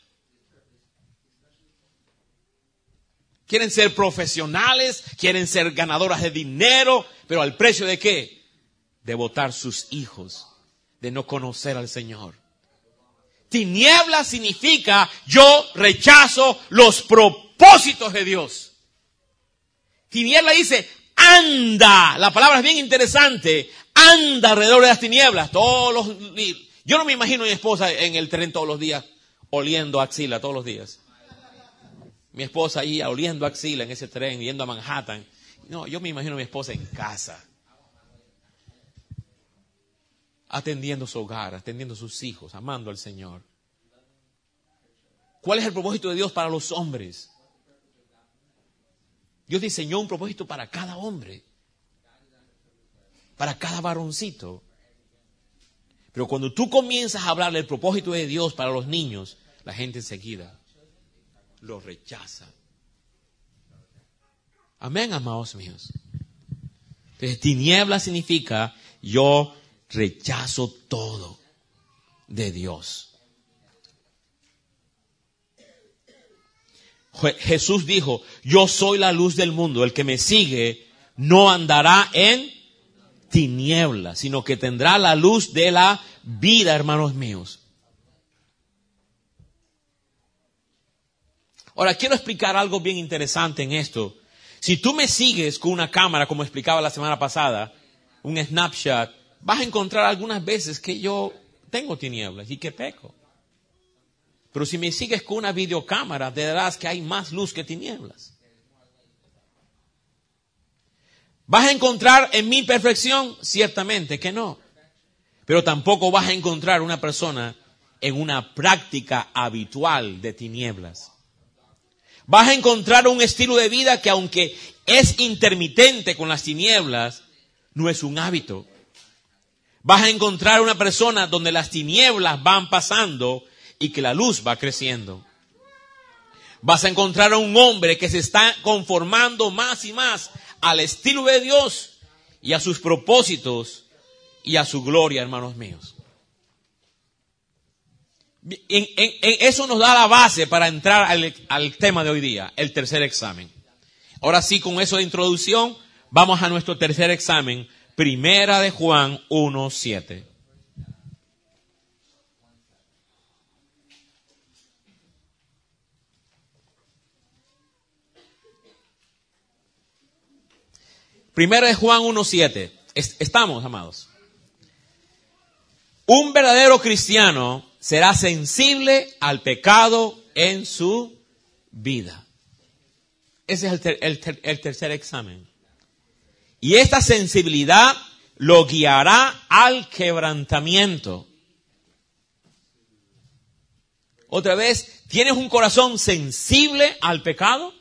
Quieren ser profesionales, quieren ser ganadoras de dinero, pero ¿al precio de qué? De botar sus hijos, de no conocer al Señor. Tiniebla significa yo rechazo los propósitos de Dios. Tiniebla dice, anda. La palabra es bien interesante. Anda alrededor de las tinieblas. Todos los, yo no me imagino a mi esposa en el tren todos los días, oliendo axila todos los días. Mi esposa ahí oliendo axila en ese tren, yendo a Manhattan. No, yo me imagino a mi esposa en casa, atendiendo su hogar, atendiendo a sus hijos, amando al Señor. ¿Cuál es el propósito de Dios para los hombres? Dios diseñó un propósito para cada hombre, para cada varoncito. Pero cuando tú comienzas a hablar del propósito de Dios para los niños, la gente enseguida lo rechaza. Amén, amados míos. Entonces, tiniebla significa yo rechazo todo de Dios. Jesús dijo, yo soy la luz del mundo, el que me sigue no andará en tinieblas, sino que tendrá la luz de la vida, hermanos míos. Ahora, quiero explicar algo bien interesante en esto. Si tú me sigues con una cámara, como explicaba la semana pasada, un Snapchat, vas a encontrar algunas veces que yo tengo tinieblas y que peco. Pero si me sigues con una videocámara, te darás que hay más luz que tinieblas. ¿Vas a encontrar en mi perfección? Ciertamente que no. Pero tampoco vas a encontrar una persona en una práctica habitual de tinieblas. Vas a encontrar un estilo de vida que, aunque es intermitente con las tinieblas, no es un hábito. Vas a encontrar una persona donde las tinieblas van pasando y que la luz va creciendo. Vas a encontrar a un hombre que se está conformando más y más al estilo de Dios y a sus propósitos y a su gloria, hermanos míos. En, en, en eso nos da la base para entrar al, al tema de hoy día, el tercer examen. Ahora sí, con eso de introducción, vamos a nuestro tercer examen, Primera de Juan uno siete. Primera de Juan uno siete. Estamos, amados. Un verdadero cristiano será sensible al pecado en su vida. Ese es el, ter, el, ter, el tercer examen. Y esta sensibilidad lo guiará al quebrantamiento. Otra vez, ¿tienes un corazón sensible al pecado?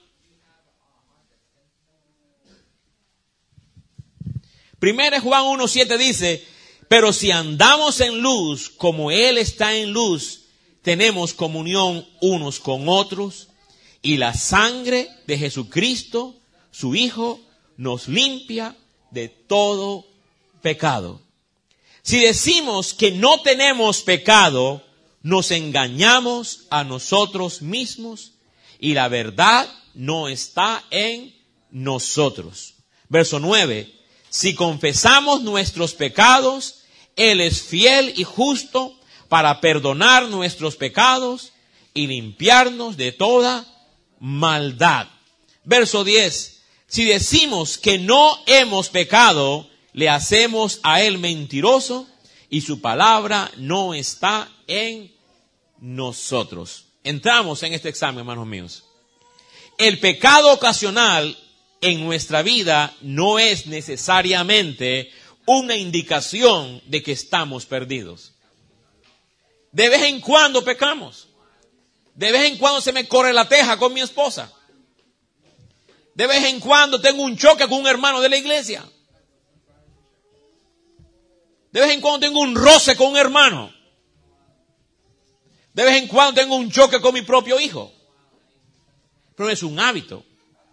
Primera Juan uno siete dice, pero si andamos en luz como Él está en luz, tenemos comunión unos con otros y la sangre de Jesucristo, su Hijo, nos limpia de todo pecado. Si decimos que no tenemos pecado, nos engañamos a nosotros mismos y la verdad no está en nosotros. Verso nueve. Si confesamos nuestros pecados, Él es fiel y justo para perdonar nuestros pecados y limpiarnos de toda maldad. Verso diez. Si decimos que no hemos pecado, le hacemos a Él mentiroso y su palabra no está en nosotros. Entramos en este examen, hermanos míos. El pecado ocasional en nuestra vida no es necesariamente una indicación de que estamos perdidos. De vez en cuando pecamos. De vez en cuando se me corre la teja con mi esposa. De vez en cuando tengo un choque con un hermano de la iglesia. De vez en cuando tengo un roce con un hermano. De vez en cuando tengo un choque con mi propio hijo. Pero es un hábito.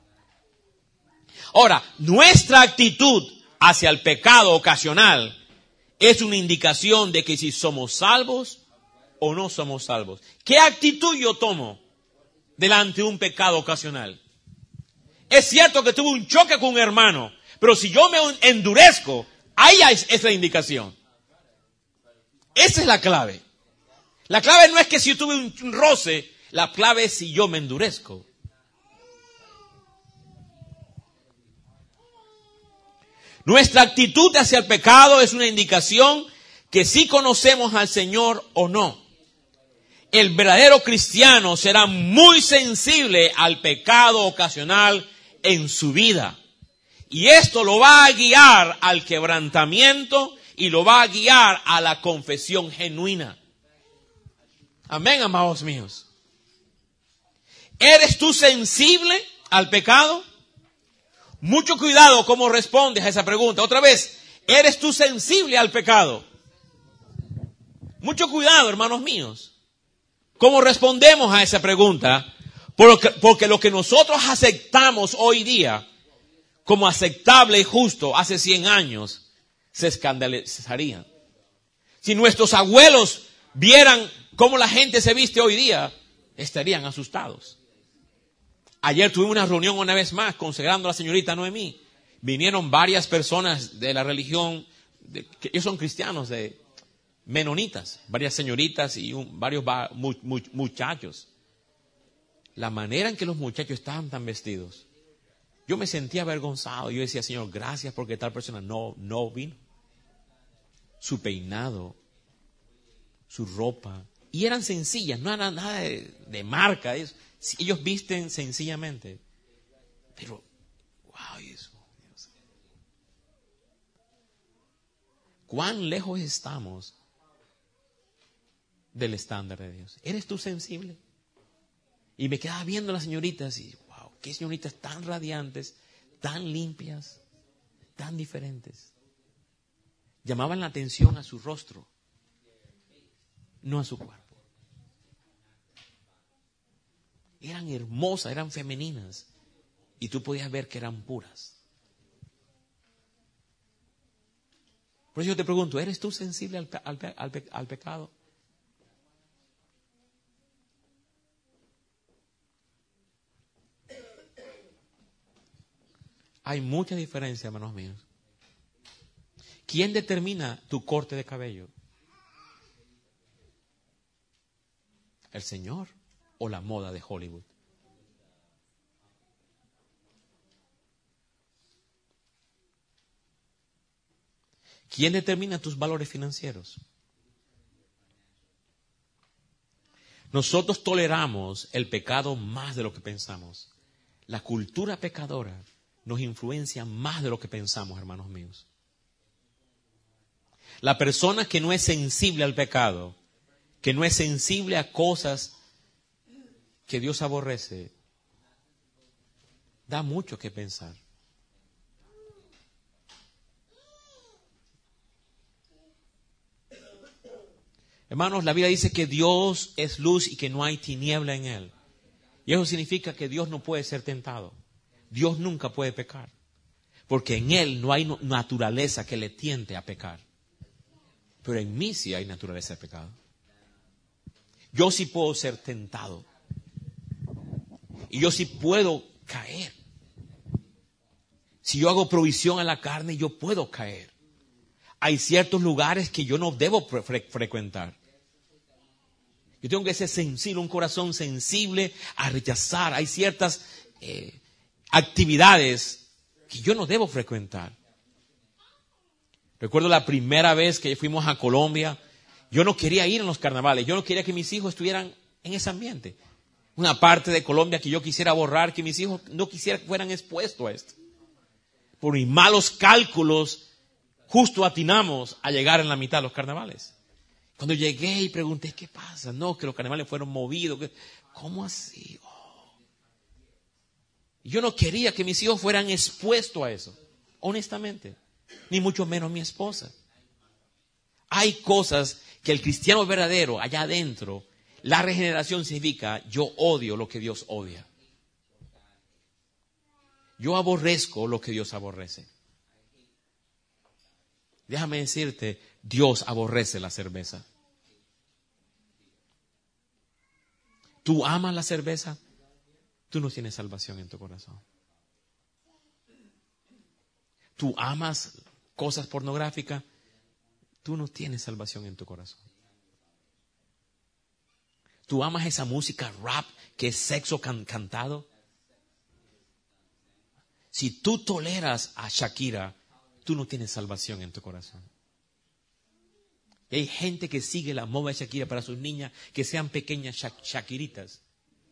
Ahora, nuestra actitud hacia el pecado ocasional es una indicación de que si somos salvos o no somos salvos. ¿Qué actitud yo tomo delante de un pecado ocasional? Es cierto que tuve un choque con un hermano, pero si yo me endurezco, ahí es, es la indicación. Esa es la clave. La clave no es que si yo tuve un roce, la clave es si yo me endurezco. Nuestra actitud hacia el pecado es una indicación que si conocemos al Señor o no. El verdadero cristiano será muy sensible al pecado ocasional en su vida. Y esto lo va a guiar al quebrantamiento y lo va a guiar a la confesión genuina. Amén, amados míos. ¿Eres tú sensible al pecado? Mucho cuidado cómo respondes a esa pregunta. Otra vez, ¿eres tú sensible al pecado? Mucho cuidado, hermanos míos. ¿Cómo respondemos a esa pregunta? Porque, porque lo que nosotros aceptamos hoy día como aceptable y justo hace cien años se escandalizarían. Si nuestros abuelos vieran cómo la gente se viste hoy día, estarían asustados. Ayer tuvimos una reunión una vez más consagrando a la señorita Noemí. Vinieron varias personas de la religión, de, que ellos son cristianos, de menonitas, varias señoritas y un, varios mu, mu, muchachos. La manera en que los muchachos estaban tan vestidos, yo me sentía avergonzado. Yo decía, Señor, gracias porque tal persona no, no vino. Su peinado, su ropa, y eran sencillas, no era nada de, de marca. Ellos, ellos visten sencillamente, pero, wow, eso, Dios. ¿Cuán lejos estamos del estándar de Dios? ¿Eres tú sensible? Y me quedaba viendo a las señoritas y, wow, qué señoritas tan radiantes, tan limpias, tan diferentes. Llamaban la atención a su rostro, no a su cuerpo. Eran hermosas, eran femeninas. Y tú podías ver que eran puras. Por eso yo te pregunto, ¿eres tú sensible al, al, al, al pecado? Hay mucha diferencia, hermanos míos. ¿Quién determina tu corte de cabello? ¿El Señor o la moda de Hollywood? ¿Quién determina tus valores financieros? Nosotros toleramos el pecado más de lo que pensamos. La cultura pecadora nos influencia más de lo que pensamos, hermanos míos. La persona que no es sensible al pecado, que no es sensible a cosas que Dios aborrece, da mucho que pensar. Hermanos, la Biblia dice que Dios es luz y que no hay tiniebla en Él. Y eso significa que Dios no puede ser tentado. Dios nunca puede pecar. Porque en Él no hay naturaleza que le tiente a pecar. Pero en mí sí hay naturaleza de pecado. Yo sí puedo ser tentado. Y yo sí puedo caer. Si yo hago provisión a la carne, yo puedo caer. Hay ciertos lugares que yo no debo fre- frecuentar. Yo tengo que ser sensible, un corazón sensible a rechazar. Hay ciertas eh, actividades que yo no debo frecuentar. Recuerdo la primera vez que fuimos a Colombia. Yo no quería ir en los carnavales. Yo no quería que mis hijos estuvieran en ese ambiente. Una parte de Colombia que yo quisiera borrar, que mis hijos no quisiera que fueran expuestos a esto. Por mis malos cálculos, justo atinamos a llegar en la mitad de los carnavales. Cuando llegué y pregunté, ¿qué pasa? No, que los carnavales fueron movidos. ¿Cómo así? Oh. Yo no quería que mis hijos fueran expuestos a eso, honestamente, ni mucho menos mi esposa. Hay cosas que el cristiano verdadero, allá adentro, la regeneración significa yo odio lo que Dios odia. Yo aborrezco lo que Dios aborrece. Déjame decirte, Dios aborrece la cerveza. ¿Tú amas la cerveza? Tú no tienes salvación en tu corazón. ¿Tú amas cosas pornográficas? Tú no tienes salvación en tu corazón. ¿Tú amas esa música rap que es sexo can- cantado? Si tú toleras a Shakira, tú no tienes salvación en tu corazón. Y hay gente que sigue la moda de Shakira para sus niñas que sean pequeñas shak- Shakiritas.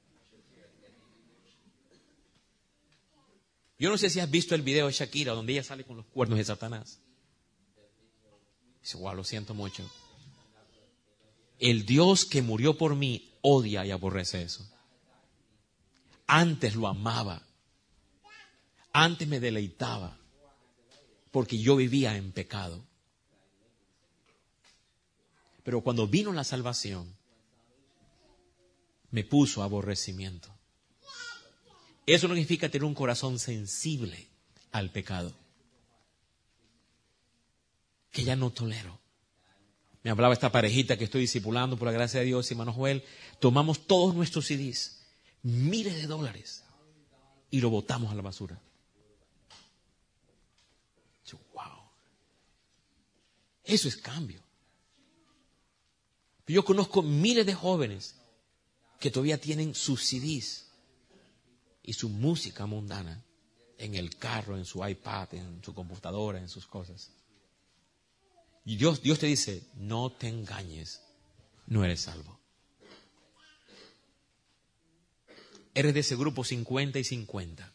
Yo no sé si has visto el video de Shakira donde ella sale con los cuernos de Satanás. Dice, wow, lo siento mucho. El Dios que murió por mí odia y aborrece eso. Antes lo amaba. Antes me deleitaba. Porque yo vivía en pecado. Pero cuando vino la salvación, me puso aborrecimiento. Eso no significa tener un corazón sensible al pecado. Que ya no tolero. Me hablaba esta parejita que estoy discipulando por la gracia de Dios, hermano Joel. Tomamos todos nuestros C Ds, miles de dólares, y lo botamos a la basura. Yo, wow. Eso es cambio. Yo conozco miles de jóvenes que todavía tienen sus C Ds y su música mundana en el carro, en su iPad, en su computadora, en sus cosas. Y Dios, Dios te dice, no te engañes, no eres salvo. Eres de ese grupo cincuenta y cincuenta.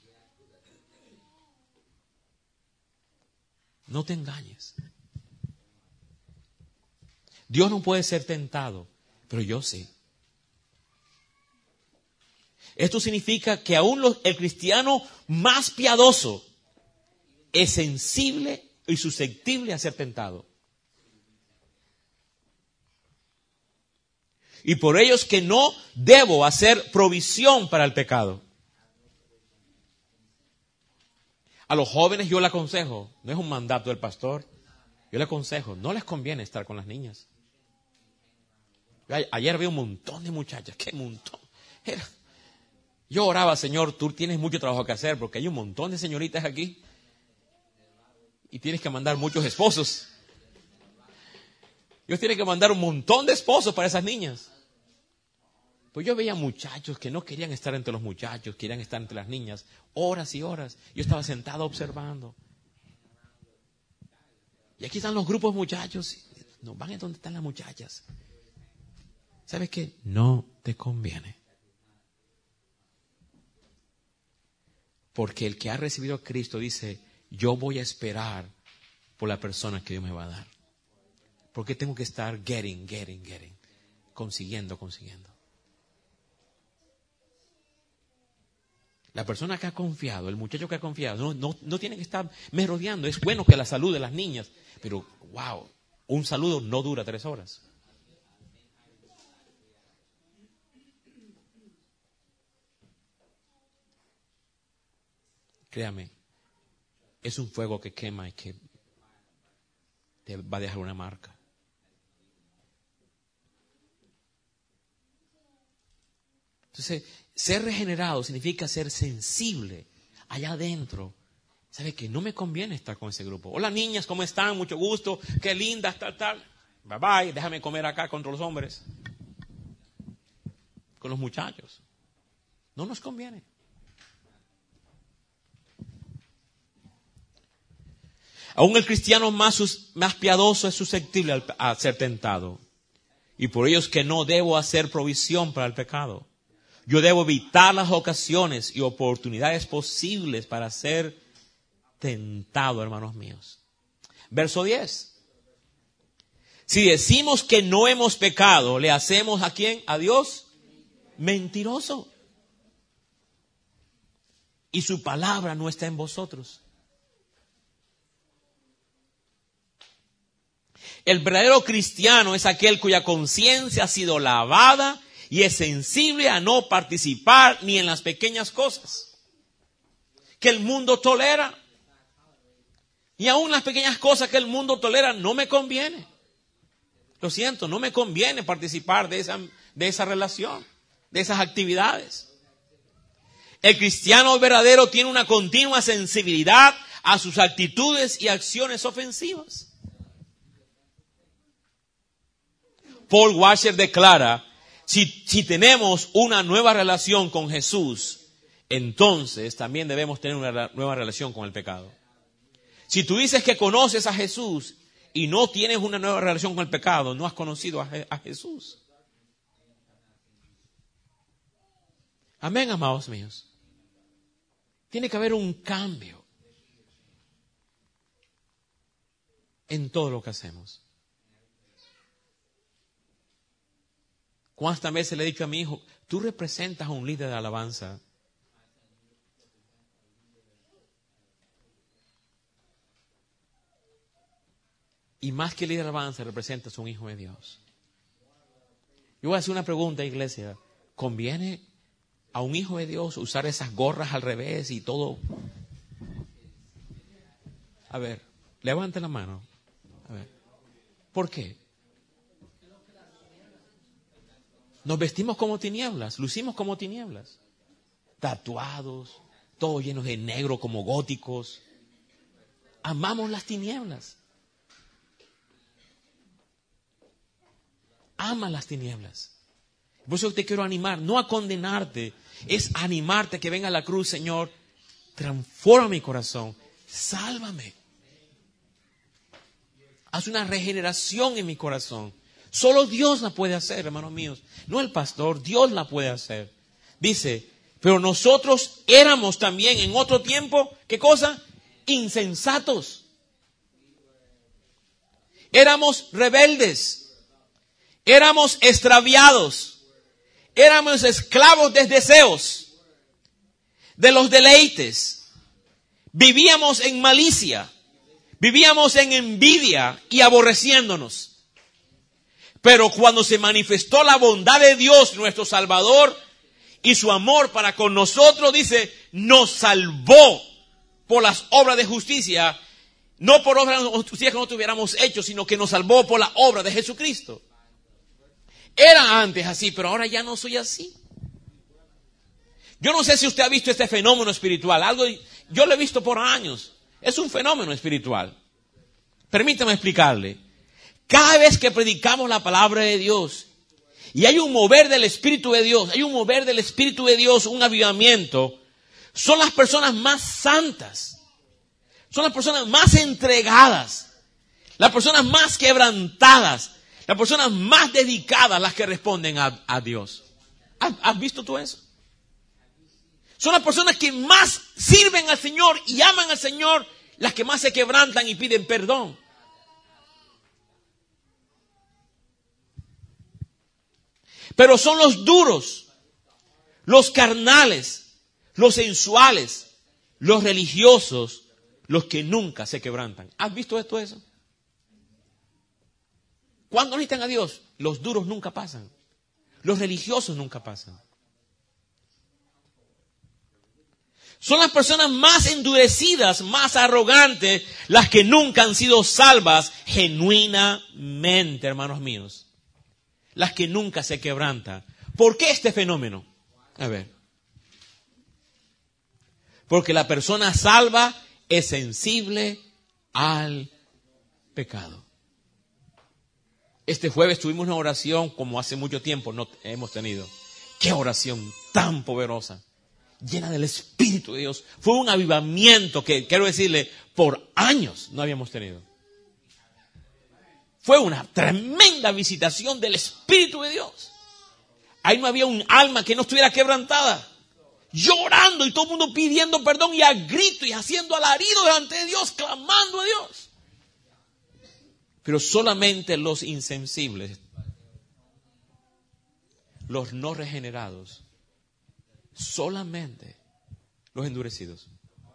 No te engañes. Dios no puede ser tentado, pero yo sí. Esto significa que aún los, el cristiano más piadoso es sensible y susceptible a ser tentado. Y por ello es que no debo hacer provisión para el pecado. A los jóvenes yo les aconsejo, no es un mandato del pastor, yo les aconsejo, no les conviene estar con las niñas. Ayer vi un montón de muchachas, qué montón. Era, yo oraba, Señor, tú tienes mucho trabajo que hacer porque hay un montón de señoritas aquí y tienes que mandar muchos esposos. Dios tiene que mandar un montón de esposos para esas niñas. Pues yo veía muchachos que no querían estar entre los muchachos, querían estar entre las niñas, horas y horas. Yo estaba sentado observando. Y aquí están los grupos muchachos. No, van a donde están las muchachas. ¿Sabes qué? No te conviene. Porque el que ha recibido a Cristo dice, yo voy a esperar por la persona que Dios me va a dar. Porque tengo que estar getting, getting, getting. Consiguiendo, consiguiendo. La persona que ha confiado, el muchacho que ha confiado, no, no, no tiene que estar merodeando. Es bueno que la salud de las niñas, pero wow, un saludo no dura tres horas. Créame, es un fuego que quema y que te va a dejar una marca. Entonces, ser regenerado significa ser sensible allá adentro. ¿Sabe qué? No me conviene estar con ese grupo. Hola niñas, ¿cómo están? Mucho gusto. Qué lindas, tal, tal. Bye bye, déjame comer acá contra los hombres. Con los muchachos. No nos conviene. Aún el cristiano más, más piadoso es susceptible a ser tentado. Y por ello es que no debo hacer provisión para el pecado. Yo debo evitar las ocasiones y oportunidades posibles para ser tentado, hermanos míos. Verso diez. Si decimos que no hemos pecado, ¿le hacemos a quién? ¿A Dios? Mentiroso. y su palabra no está en vosotros. El verdadero cristiano es aquel cuya conciencia ha sido lavada y es sensible a no participar ni en las pequeñas cosas que el mundo tolera. Y aún las pequeñas cosas que el mundo tolera no me conviene. Lo siento, no me conviene participar de esa, de esa relación, de esas actividades. El cristiano verdadero tiene una continua sensibilidad a sus actitudes y acciones ofensivas. Paul Washer declara, si, si tenemos una nueva relación con Jesús, entonces también debemos tener una nueva relación con el pecado. Si tú dices que conoces a Jesús y no tienes una nueva relación con el pecado, no has conocido a, a Jesús. Amén, amados míos. Tiene que haber un cambio en todo lo que hacemos. ¿Cuántas veces le he dicho a mi hijo, tú representas a un líder de alabanza? Y más que líder de alabanza, representas a un hijo de Dios. Yo voy a hacer una pregunta, iglesia. ¿Conviene a un hijo de Dios usar esas gorras al revés y todo? A ver, levante la mano. A ver, ¿por qué? Nos vestimos como tinieblas, lucimos como tinieblas. Tatuados, todos llenos de negro como góticos. Amamos las tinieblas. Ama las tinieblas. Por eso te quiero animar, no a condenarte, es animarte que venga a la cruz, Señor, transforma mi corazón, sálvame. Haz una regeneración en mi corazón. Solo Dios la puede hacer, hermanos míos. No el pastor, Dios la puede hacer. Dice, pero nosotros éramos también en otro tiempo, ¿qué cosa? Insensatos. Éramos rebeldes. Éramos extraviados. Éramos esclavos de deseos, de los deleites. Vivíamos en malicia. Vivíamos en envidia y aborreciéndonos. Pero cuando se manifestó la bondad de Dios, nuestro Salvador, y su amor para con nosotros, dice, nos salvó por las obras de justicia, no por obras de justicia que nosotros hubiéramos hecho, sino que nos salvó por la obra de Jesucristo. Era antes así, pero ahora ya no soy así. Yo no sé si usted ha visto este fenómeno espiritual. Algo, yo lo he visto por años. Es un fenómeno espiritual. Permítame explicarle. Cada vez que predicamos la palabra de Dios y hay un mover del Espíritu de Dios, hay un mover del Espíritu de Dios, un avivamiento, son las personas más santas, son las personas más entregadas, las personas más quebrantadas, las personas más dedicadas las que responden a, a Dios. ¿Has, ¿Has visto tú eso? Son las personas que más sirven al Señor y aman al Señor, las que más se quebrantan y piden perdón. Pero son los duros, los carnales, los sensuales, los religiosos, los que nunca se quebrantan. ¿Has visto esto eso? ¿Cuándo necesitan a Dios? Los duros nunca pasan. Los religiosos nunca pasan. Son las personas más endurecidas, más arrogantes, las que nunca han sido salvas genuinamente, hermanos míos. Las que nunca se quebrantan. ¿Por qué este fenómeno? A ver. Porque la persona salva es sensible al pecado. Este jueves tuvimos una oración como hace mucho tiempo no hemos tenido. ¡Qué oración tan poderosa! Llena del Espíritu de Dios. Fue un avivamiento que, quiero decirle, por años no habíamos tenido. Fue una tremenda visitación del Espíritu de Dios. Ahí no había un alma que no estuviera quebrantada, llorando y todo el mundo pidiendo perdón y a grito y haciendo alarido delante de Dios, clamando a Dios. Pero solamente los insensibles, los no regenerados, solamente Los endurecidos.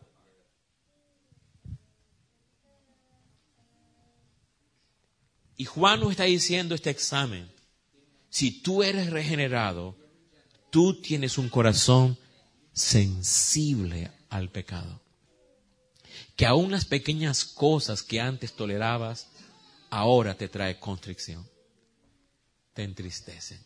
Y Juan nos está diciendo este examen. Si tú eres regenerado, tú tienes un corazón sensible al pecado. Que aún las pequeñas cosas que antes tolerabas, ahora te trae constricción. Te entristecen.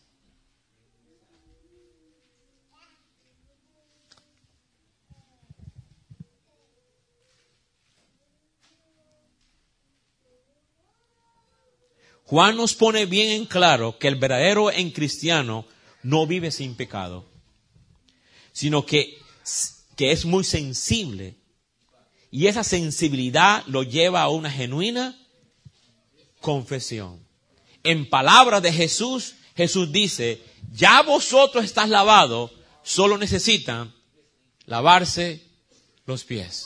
Juan nos pone bien en claro que el verdadero en cristiano no vive sin pecado, sino que, que es muy sensible. Y esa sensibilidad lo lleva a una genuina confesión. En palabras de Jesús, Jesús dice, ya vosotros estás lavados, solo necesitan lavarse los pies.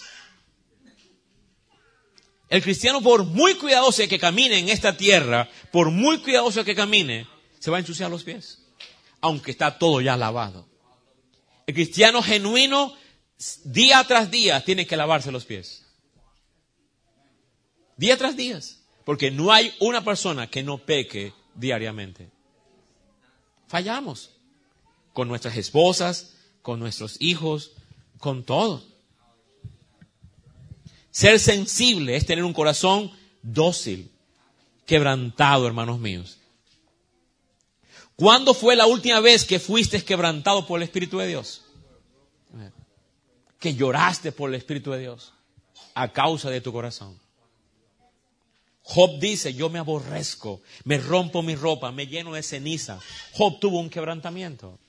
El cristiano, por muy cuidadoso que camine en esta tierra, por muy cuidadoso que camine, se va a ensuciar los pies, aunque está todo ya lavado. El cristiano genuino, día tras día, tiene que lavarse los pies. Día tras día. Porque no hay una persona que no peque diariamente. Fallamos. Con nuestras esposas, con nuestros hijos, con todo. Ser sensible es tener un corazón dócil, quebrantado, hermanos míos. ¿Cuándo fue la última vez que fuiste quebrantado por el Espíritu de Dios? Que lloraste por el Espíritu de Dios a causa de tu corazón. Job dice, yo me aborrezco, me rompo mi ropa, me lleno de ceniza. Job tuvo un quebrantamiento.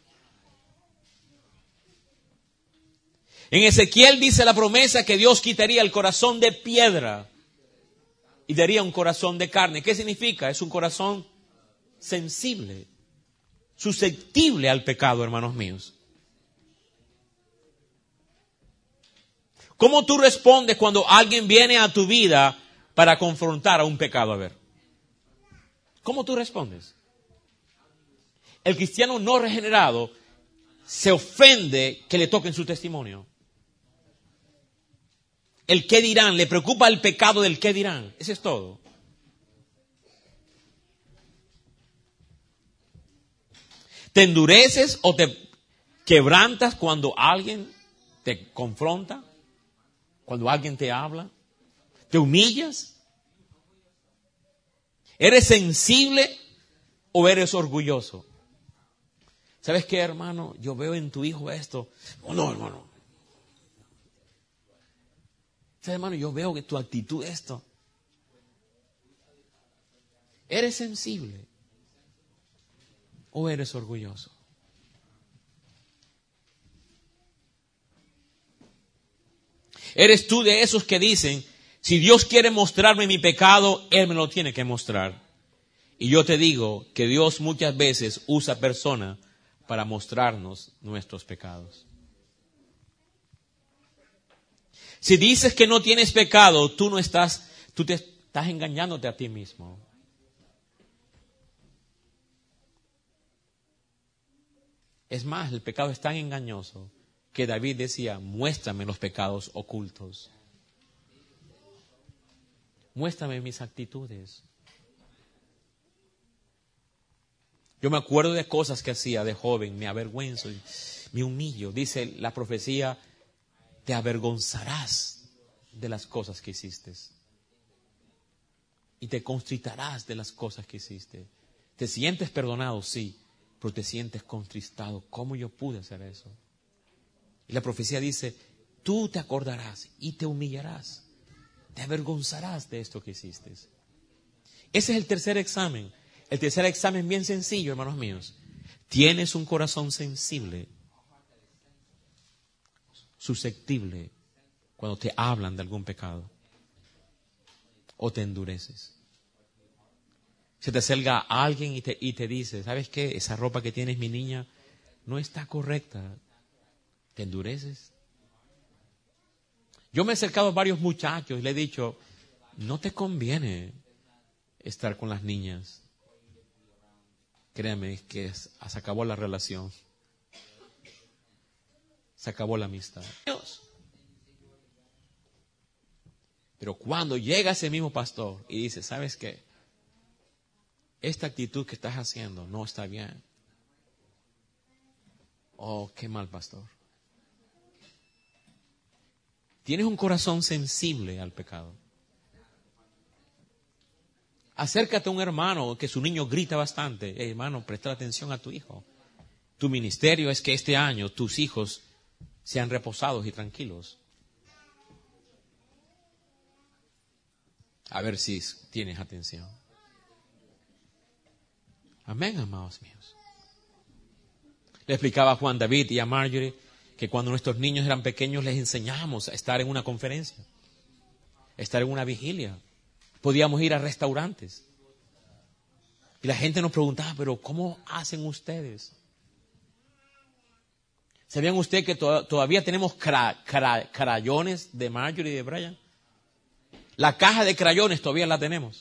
En Ezequiel dice la promesa que Dios quitaría el corazón de piedra y daría un corazón de carne. ¿Qué significa? Es un corazón sensible, susceptible al pecado, hermanos míos. ¿Cómo tú respondes cuando alguien viene a tu vida para confrontar a un pecado? A ver, ¿cómo tú respondes? El cristiano no regenerado se ofende que le toquen su testimonio. El qué dirán, le preocupa el pecado del qué dirán. Eso es todo. ¿Te endureces o te quebrantas cuando alguien te confronta? Cuando alguien te habla. ¿Te humillas? ¿Eres sensible o eres orgulloso? ¿Sabes qué, hermano? Yo veo en tu hijo esto. Oh, no, hermano. ¿Sabes, hermano? Yo veo que tu actitud es esto. ¿Eres sensible o eres orgulloso? ¿Eres tú de esos que dicen, si Dios quiere mostrarme mi pecado, Él me lo tiene que mostrar? Y yo te digo que Dios muchas veces usa personas para mostrarnos nuestros pecados. Si dices que no tienes pecado, tú no estás, tú te estás engañándote a ti mismo. Es más, el pecado es tan engañoso que David decía, muéstrame los pecados ocultos. Muéstrame mis actitudes. Yo me acuerdo de cosas que hacía de joven, me avergüenzo, me humillo. Dice la profecía, te avergonzarás de las cosas que hiciste. Y te constritarás de las cosas que hiciste. Te sientes perdonado, sí, pero te sientes contristado. ¿Cómo yo pude hacer eso? Y la profecía dice, tú te acordarás y te humillarás. Te avergonzarás de esto que hiciste. Ese es el tercer examen. El tercer examen bien sencillo, hermanos míos. ¿Tienes un corazón sensible, susceptible cuando te hablan de algún pecado? ¿O te endureces? Se te acerca alguien y te, y te dice, ¿sabes qué? Esa ropa que tienes, mi niña, no está correcta. ¿Te endureces? Yo me he acercado a varios muchachos y le he dicho, no te conviene estar con las niñas. Créeme que se acabó la relación. se acabó la amistad. Pero cuando llega ese mismo pastor y dice, ¿sabes qué? Esta actitud que estás haciendo no está bien. Oh, qué mal pastor. Tienes un corazón sensible al pecado. Acércate a un hermano que su niño grita bastante. Hey, hermano, presta atención a tu hijo. Tu ministerio es que este año tus hijos sean reposados y tranquilos. A ver si tienes atención. Amén, amados míos. Le explicaba a Juan David y a Marjorie que cuando nuestros niños eran pequeños les enseñábamos a estar en una conferencia, estar en una vigilia. Podíamos ir a restaurantes. Y la gente nos preguntaba, pero ¿cómo hacen ustedes? ¿Sabían ustedes que to- todavía tenemos cra- cra- crayones de Marjorie y de Brian? La caja de crayones todavía la tenemos.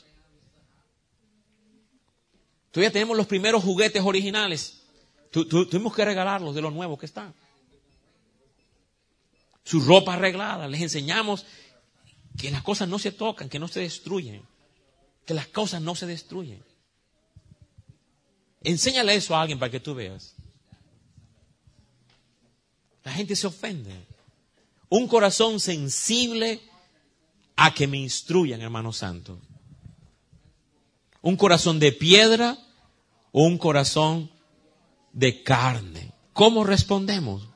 Todavía tenemos los primeros juguetes originales. Tu, tu, tuvimos que regalarlos de los nuevos que están. Su ropa arreglada. Les enseñamos que las cosas no se tocan, que no se destruyen. Que las cosas no se destruyen. Enséñale eso a alguien para que tú veas. La gente se ofende. Un corazón sensible a que me instruyan, hermano santo. Un corazón de piedra o un corazón de carne. ¿Cómo respondemos?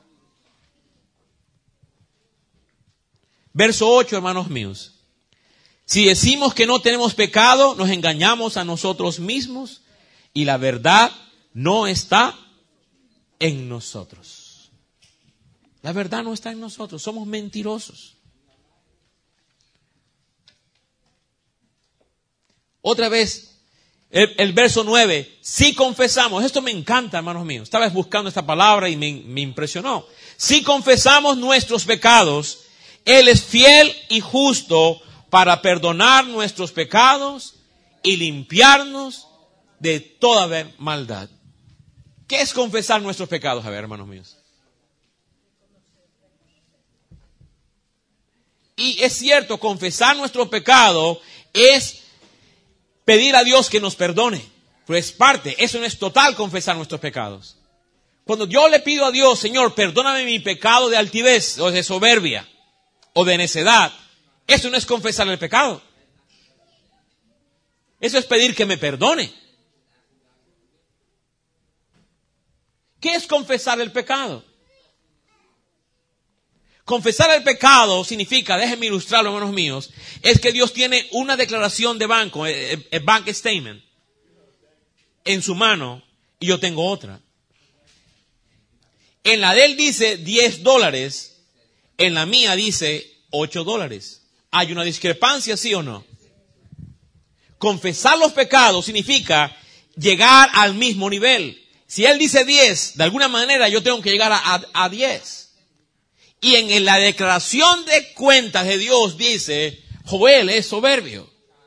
Verso ocho, hermanos míos. Si decimos que no tenemos pecado, nos engañamos a nosotros mismos y la verdad no está en nosotros. La verdad no está en nosotros. Somos mentirosos. Otra vez, el, el verso nueve. Si confesamos, esto me encanta, hermanos míos. Estaba buscando esta palabra y me, me impresionó. Si confesamos nuestros pecados, Él es fiel y justo para perdonar nuestros pecados y limpiarnos de toda maldad. ¿Qué es confesar nuestros pecados? A ver, hermanos míos. Y es cierto, confesar nuestro pecado es pedir a Dios que nos perdone. Pero es parte, eso no es total confesar nuestros pecados. Cuando yo le pido a Dios, Señor, perdóname mi pecado de altivez o de soberbia o de necedad, eso no es confesar el pecado. Eso es pedir que me perdone. ¿Qué es confesar el pecado? Confesar el pecado significa, déjenme ilustrarlo, hermanos míos, es que Dios tiene una declaración de banco, el bank statement, en su mano y yo tengo otra. En la de él dice diez dólares, en la mía dice ocho dólares. ¿Hay una discrepancia, sí o no? Confesar los pecados significa llegar al mismo nivel. Si él dice diez, de alguna manera yo tengo que llegar a, a, a diez. Y en la declaración de cuentas de Dios dice, Joel es soberbio.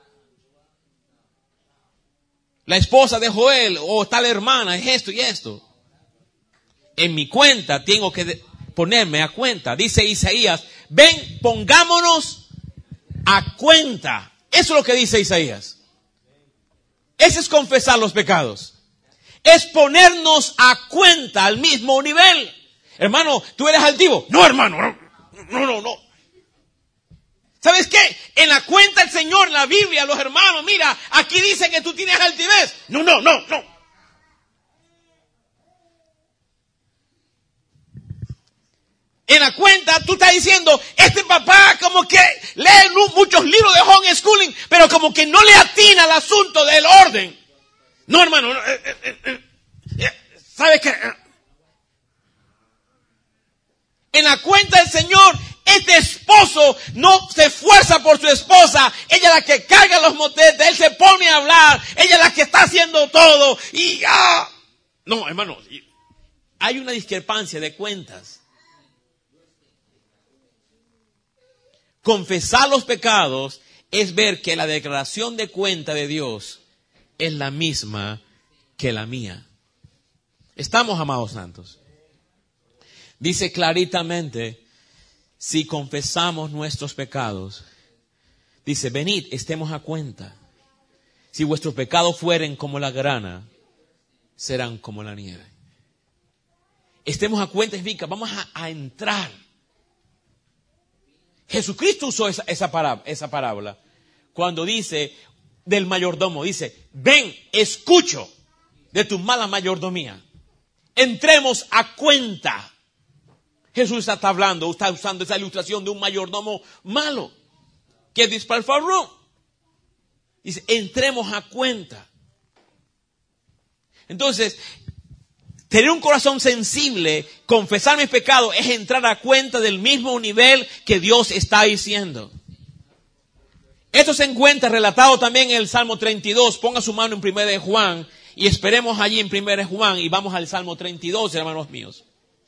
La esposa de Joel o tal hermana es esto y esto. En mi cuenta tengo que ponerme a cuenta. Dice Isaías, ven, pongámonos a cuenta. Eso es lo que dice Isaías. Ese es confesar los pecados. Es ponernos a cuenta al mismo nivel. Hermano, ¿tú eres altivo? No, hermano, no, no, no. ¿Sabes qué? En la cuenta del Señor, en la Biblia, los hermanos, mira, aquí dice que tú tienes altivez. No, no, no, no. En la cuenta tú estás diciendo, este papá como que lee muchos libros de homeschooling, pero como que no le atina al asunto del orden. No, hermano, no, eh, eh, eh, eh, ¿sabes qué? En la cuenta del Señor, este esposo no se esfuerza por su esposa. Ella es la que carga los motetes, él se pone a hablar, ella es la que está haciendo todo. Y ah, no, hermano, hay una discrepancia de cuentas. Confesar los pecados es ver que la declaración de cuenta de Dios es la misma que la mía. Estamos, amados santos. Dice claritamente, si confesamos nuestros pecados, dice, venid, estemos a cuenta. Si vuestros pecados fueren como la grana, serán como la nieve. Estemos a cuenta, significa, vamos a, a entrar. Jesucristo usó esa, esa, parábola, esa parábola cuando dice del mayordomo, dice, ven, escucho de tu mala mayordomía. Entremos a cuenta. Jesús está hablando, está usando esa ilustración de un mayordomo malo que despilfarró. Dice, entremos a cuenta. Entonces, tener un corazón sensible, confesar mis pecados, es entrar a cuenta del mismo nivel que Dios está diciendo. Esto se encuentra relatado también en el Salmo treinta y dos. Ponga su mano en primera de Juan y esperemos allí en primera de Juan y vamos al Salmo treinta y dos, hermanos míos.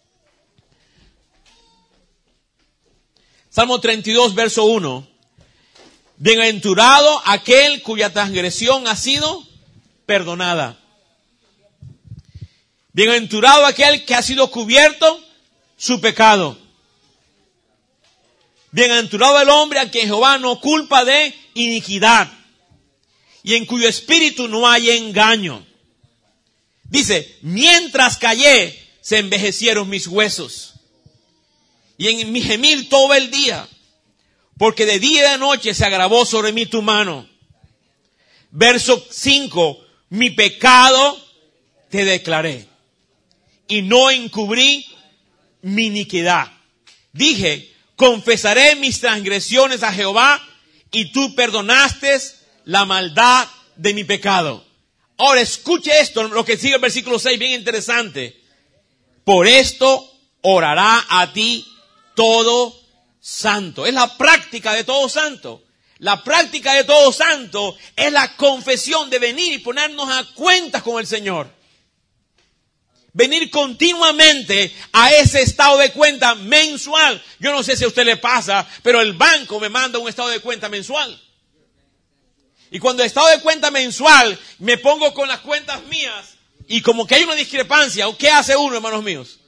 Salmo treinta y dos, verso uno. Bienaventurado aquel cuya transgresión ha sido perdonada. Bienaventurado aquel que ha sido cubierto su pecado. Bienaventurado el hombre a quien Jehová no culpa de iniquidad y en cuyo espíritu no hay engaño. Dice, mientras callé, se envejecieron mis huesos y en mi gemir todo el día, porque de día y de noche se agravó sobre mí tu mano. Verso cinco, mi pecado te declaré y no encubrí mi iniquidad. Dije, confesaré mis transgresiones a Jehová y tú perdonaste la maldad de mi pecado. Ahora escuche esto, lo que sigue el versículo seis, bien interesante. Por esto orará a ti todo santo. Es la práctica de todo santo. La práctica de todo santo es la confesión de venir y ponernos a cuentas con el Señor. Venir continuamente a ese estado de cuenta mensual. Yo no sé si a usted le pasa, pero el banco me manda un estado de cuenta mensual. Y cuando el estado de cuenta mensual me pongo con las cuentas mías y como que hay una discrepancia, ¿qué hace uno, hermanos míos?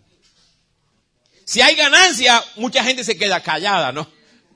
Si hay ganancia, mucha gente se queda callada, ¿no?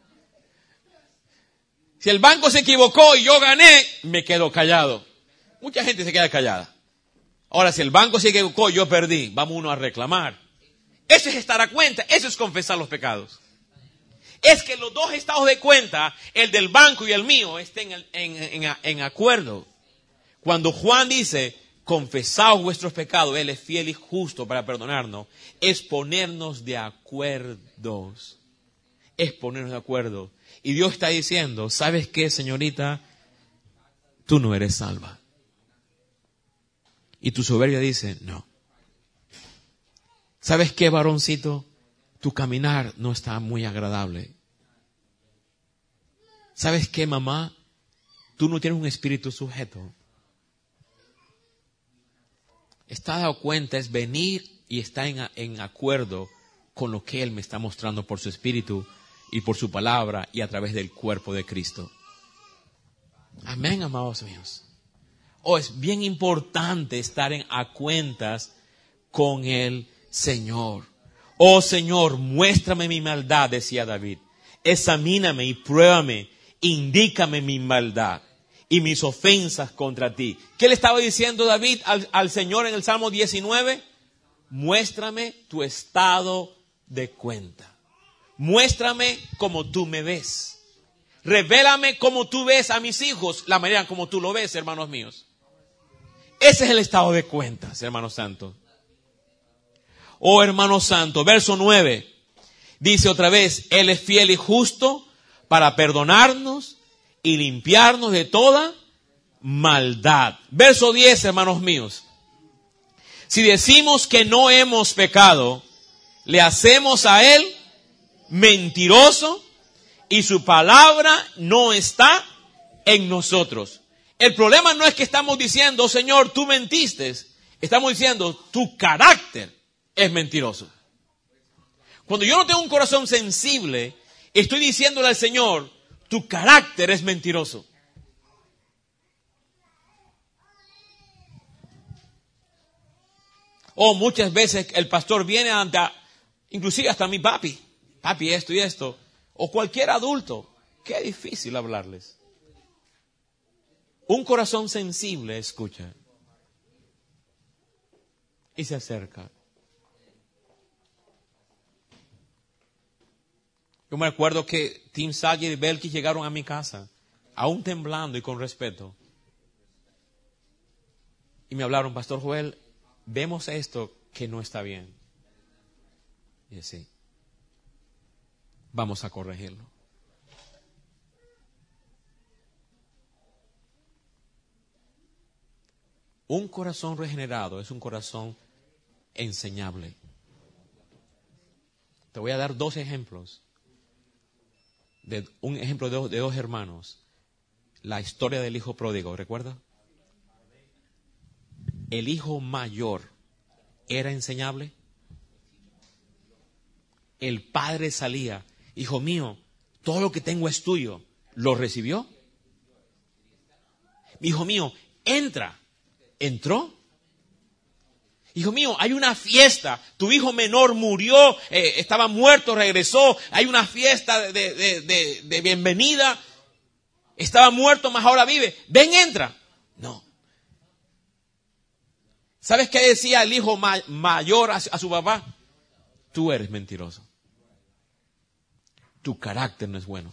Si el banco se equivocó y yo gané, me quedo callado. Mucha gente se queda callada. Ahora, si el banco se equivocó, yo perdí, vamos uno a reclamar. Eso es estar a cuenta, eso es confesar los pecados. Es que los dos estados de cuenta, el del banco y el mío, estén en, en, en, en acuerdo. Cuando Juan dice, confesaos vuestros pecados, Él es fiel y justo para perdonarnos, es ponernos de acuerdo. Es ponernos de acuerdo. Y Dios está diciendo, ¿sabes qué, señorita? Tú no eres salva. Y tu soberbia dice, no. ¿Sabes qué, varoncito? Tu caminar no está muy agradable. ¿Sabes qué, mamá? Tú no tienes un espíritu sujeto. Está dado cuenta, es venir y estar en, en acuerdo con lo que Él me está mostrando por su espíritu y por su palabra y a través del cuerpo de Cristo. Amén, amados míos. Oh, es bien importante estar en a cuentas con el Señor. Oh Señor, muéstrame mi maldad, decía David. Examíname y pruébame, indícame mi maldad y mis ofensas contra ti. ¿Qué le estaba diciendo David al, al Señor en el Salmo diecinueve? Muéstrame tu estado de cuenta. Muéstrame como tú me ves. Revélame como tú ves a mis hijos, la manera como tú lo ves, hermanos míos. Ese es el estado de cuentas, hermanos santos. Oh, hermano santo, verso nueve, dice otra vez, Él es fiel y justo para perdonarnos y limpiarnos de toda maldad. Verso diez, hermanos míos, si decimos que no hemos pecado, le hacemos a Él mentiroso y su palabra no está en nosotros. El problema no es que estamos diciendo, Señor, tú mentiste. Estamos diciendo, tu carácter es mentiroso. Cuando yo no tengo un corazón sensible, estoy diciéndole al Señor, tu carácter es mentiroso. O muchas veces el pastor viene ante, Inclusive hasta mi papi. Papi, esto y esto. O cualquier adulto. Qué difícil hablarles. Un corazón sensible escucha. Y se acerca. Yo me acuerdo que Tim Sager y Belkis llegaron a mi casa, aún temblando y con respeto. Y me hablaron, Pastor Joel, vemos esto que no está bien. Y yo, sí, vamos a corregirlo. Un corazón regenerado es un corazón enseñable. Te voy a dar dos ejemplos. De un ejemplo de dos, de dos hermanos. La historia del hijo pródigo, ¿recuerda? El hijo mayor era enseñable. El padre salía, hijo mío, todo lo que tengo es tuyo. ¿Lo recibió? Hijo mío, entra. ¿Entró? Hijo mío, hay una fiesta. Tu hijo menor murió, eh, estaba muerto, regresó. Hay una fiesta de, de, de, de bienvenida. Estaba muerto, mas ahora vive. Ven, entra. No. ¿Sabes qué decía el hijo ma- mayor a, a su papá? Tú eres mentiroso. Tu carácter no es bueno.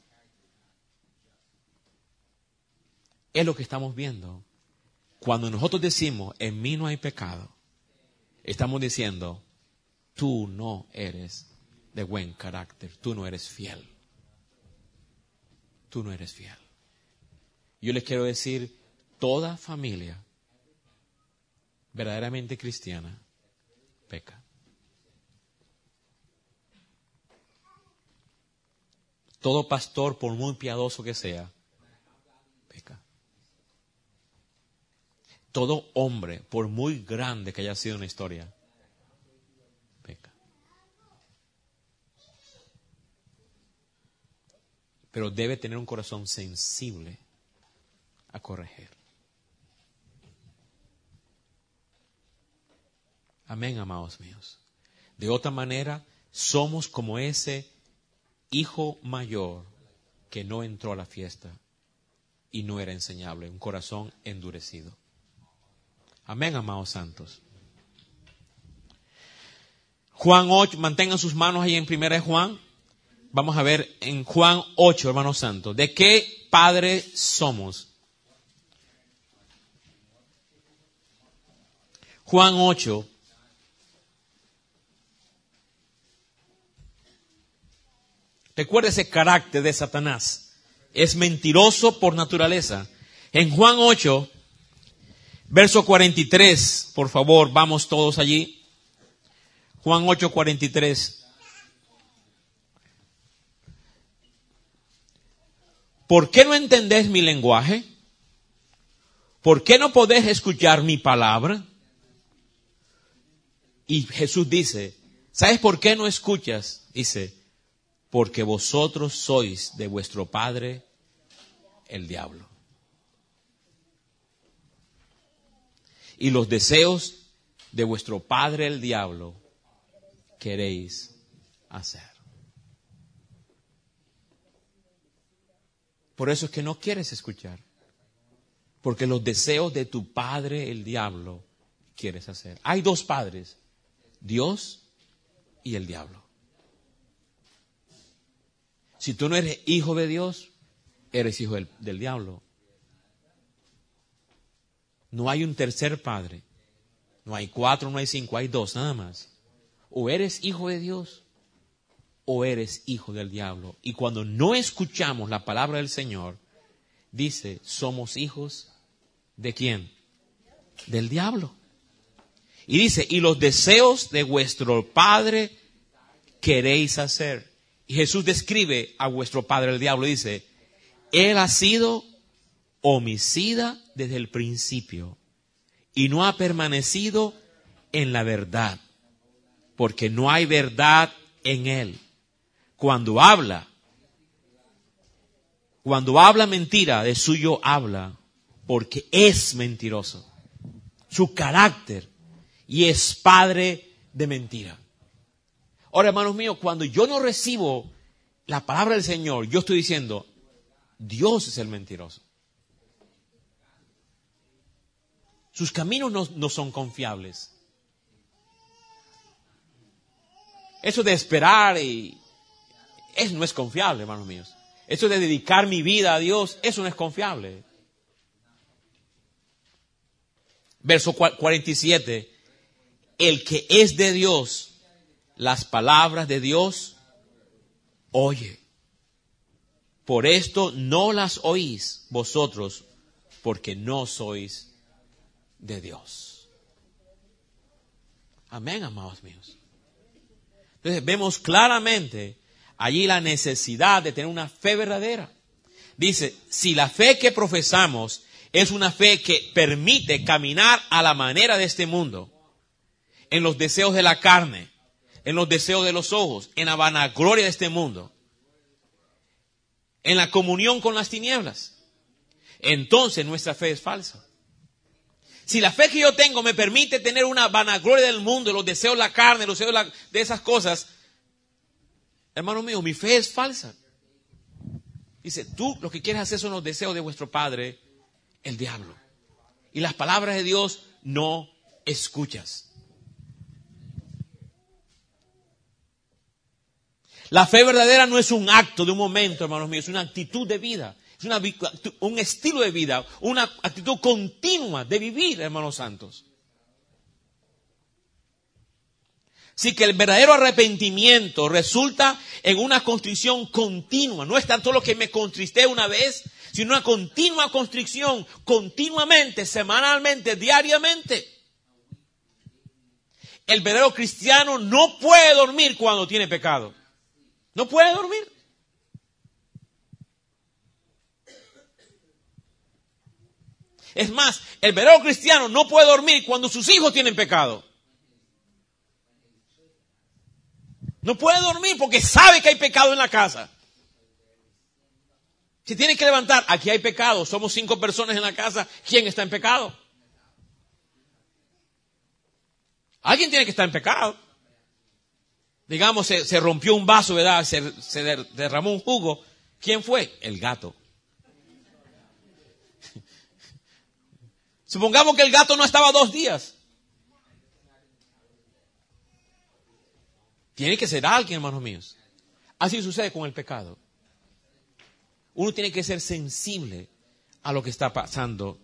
Es lo que estamos viendo. Cuando nosotros decimos, en mí no hay pecado, estamos diciendo, tú no eres de buen carácter, tú no eres fiel. Tú no eres fiel. Yo les quiero decir, toda familia verdaderamente cristiana peca. Todo pastor, por muy piadoso que sea, peca. Todo hombre, por muy grande que haya sido en la historia, peca. Pero debe tener un corazón sensible a corregir. Amén, amados míos. De otra manera, somos como ese hijo mayor que no entró a la fiesta y no era enseñable, un corazón endurecido. Amén, amados santos. Juan ocho, mantengan sus manos ahí en primera de Juan. Vamos a ver en Juan ocho, hermanos santos. ¿De qué padre somos? Juan ocho. Recuerda ese carácter de Satanás. Es mentiroso por naturaleza. En Juan ocho, verso cuarenta y tres, por favor, vamos todos allí. Juan ocho, cuarenta y tres. ¿Por qué no entendés mi lenguaje? ¿Por qué no podés escuchar mi palabra? Y Jesús dice, ¿sabes por qué no escuchas? Dice, porque vosotros sois de vuestro padre el diablo. Y los deseos de vuestro padre el diablo queréis hacer. Por eso es que no quieres escuchar. Porque los deseos de tu padre el diablo quieres hacer. Hay dos padres, Dios y el diablo. Si tú no eres hijo de Dios, eres hijo del, del diablo. No hay un tercer padre. No hay cuatro, no hay cinco, hay dos nada más. O eres hijo de Dios o eres hijo del diablo. Y cuando no escuchamos la palabra del Señor, dice, somos hijos ¿de quién? Del diablo. Y dice, y los deseos de vuestro padre queréis hacer. Y Jesús describe a vuestro padre el diablo. Dice, él ha sido homicida desde el principio y no ha permanecido en la verdad, porque no hay verdad en él. Cuando habla, cuando habla mentira, de suyo habla, porque es mentiroso. Su carácter, y es padre de mentira. Ahora, hermanos míos, cuando yo no recibo la palabra del Señor, yo estoy diciendo, Dios es el mentiroso. Sus caminos no, no son confiables. Eso de esperar y eso no es confiable, hermanos míos. Eso de dedicar mi vida a Dios, eso no es confiable. Verso cuarenta y siete. El que es de Dios, las palabras de Dios oye. Por esto no las oís vosotros, porque no sois de Dios. Amén, amados míos. Entonces vemos claramente allí la necesidad de tener una fe verdadera. Dice, si la fe que profesamos es una fe que permite caminar a la manera de este mundo, en los deseos de la carne, en los deseos de los ojos, en la vanagloria de este mundo, en la comunión con las tinieblas, entonces nuestra fe es falsa. Si la fe que yo tengo me permite tener una vanagloria del mundo, los deseos de la carne, los deseos de, la, de esas cosas, hermano mío, mi fe es falsa. Dice, tú lo que quieres hacer son los deseos de vuestro padre, el diablo. Y las palabras de Dios no escuchas. La fe verdadera no es un acto de un momento, hermanos míos, es una actitud de vida. Es una, un estilo de vida, una actitud continua de vivir, hermanos santos. Así que el verdadero arrepentimiento resulta en una contrición continua. No es tanto lo que me contristé una vez, sino una continua constricción, continuamente, semanalmente, diariamente. El verdadero cristiano no puede dormir cuando tiene pecado. No puede dormir. Es más, el verdadero cristiano no puede dormir cuando sus hijos tienen pecado. No puede dormir porque sabe que hay pecado en la casa. Se tiene que levantar, aquí hay pecado, somos cinco personas en la casa, ¿quién está en pecado? Alguien tiene que estar en pecado. Digamos, se, se rompió un vaso, ¿verdad? Se, se derramó un jugo. ¿Quién fue? El gato. Supongamos que el gato no estaba dos días. Tiene que ser alguien, hermanos míos. Así sucede con el pecado. Uno tiene que ser sensible a lo que está pasando.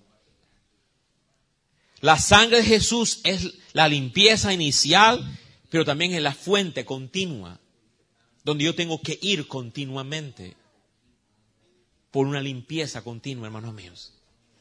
La sangre de Jesús es la limpieza inicial, pero también es la fuente continua, donde yo tengo que ir continuamente por una limpieza continua, hermanos míos.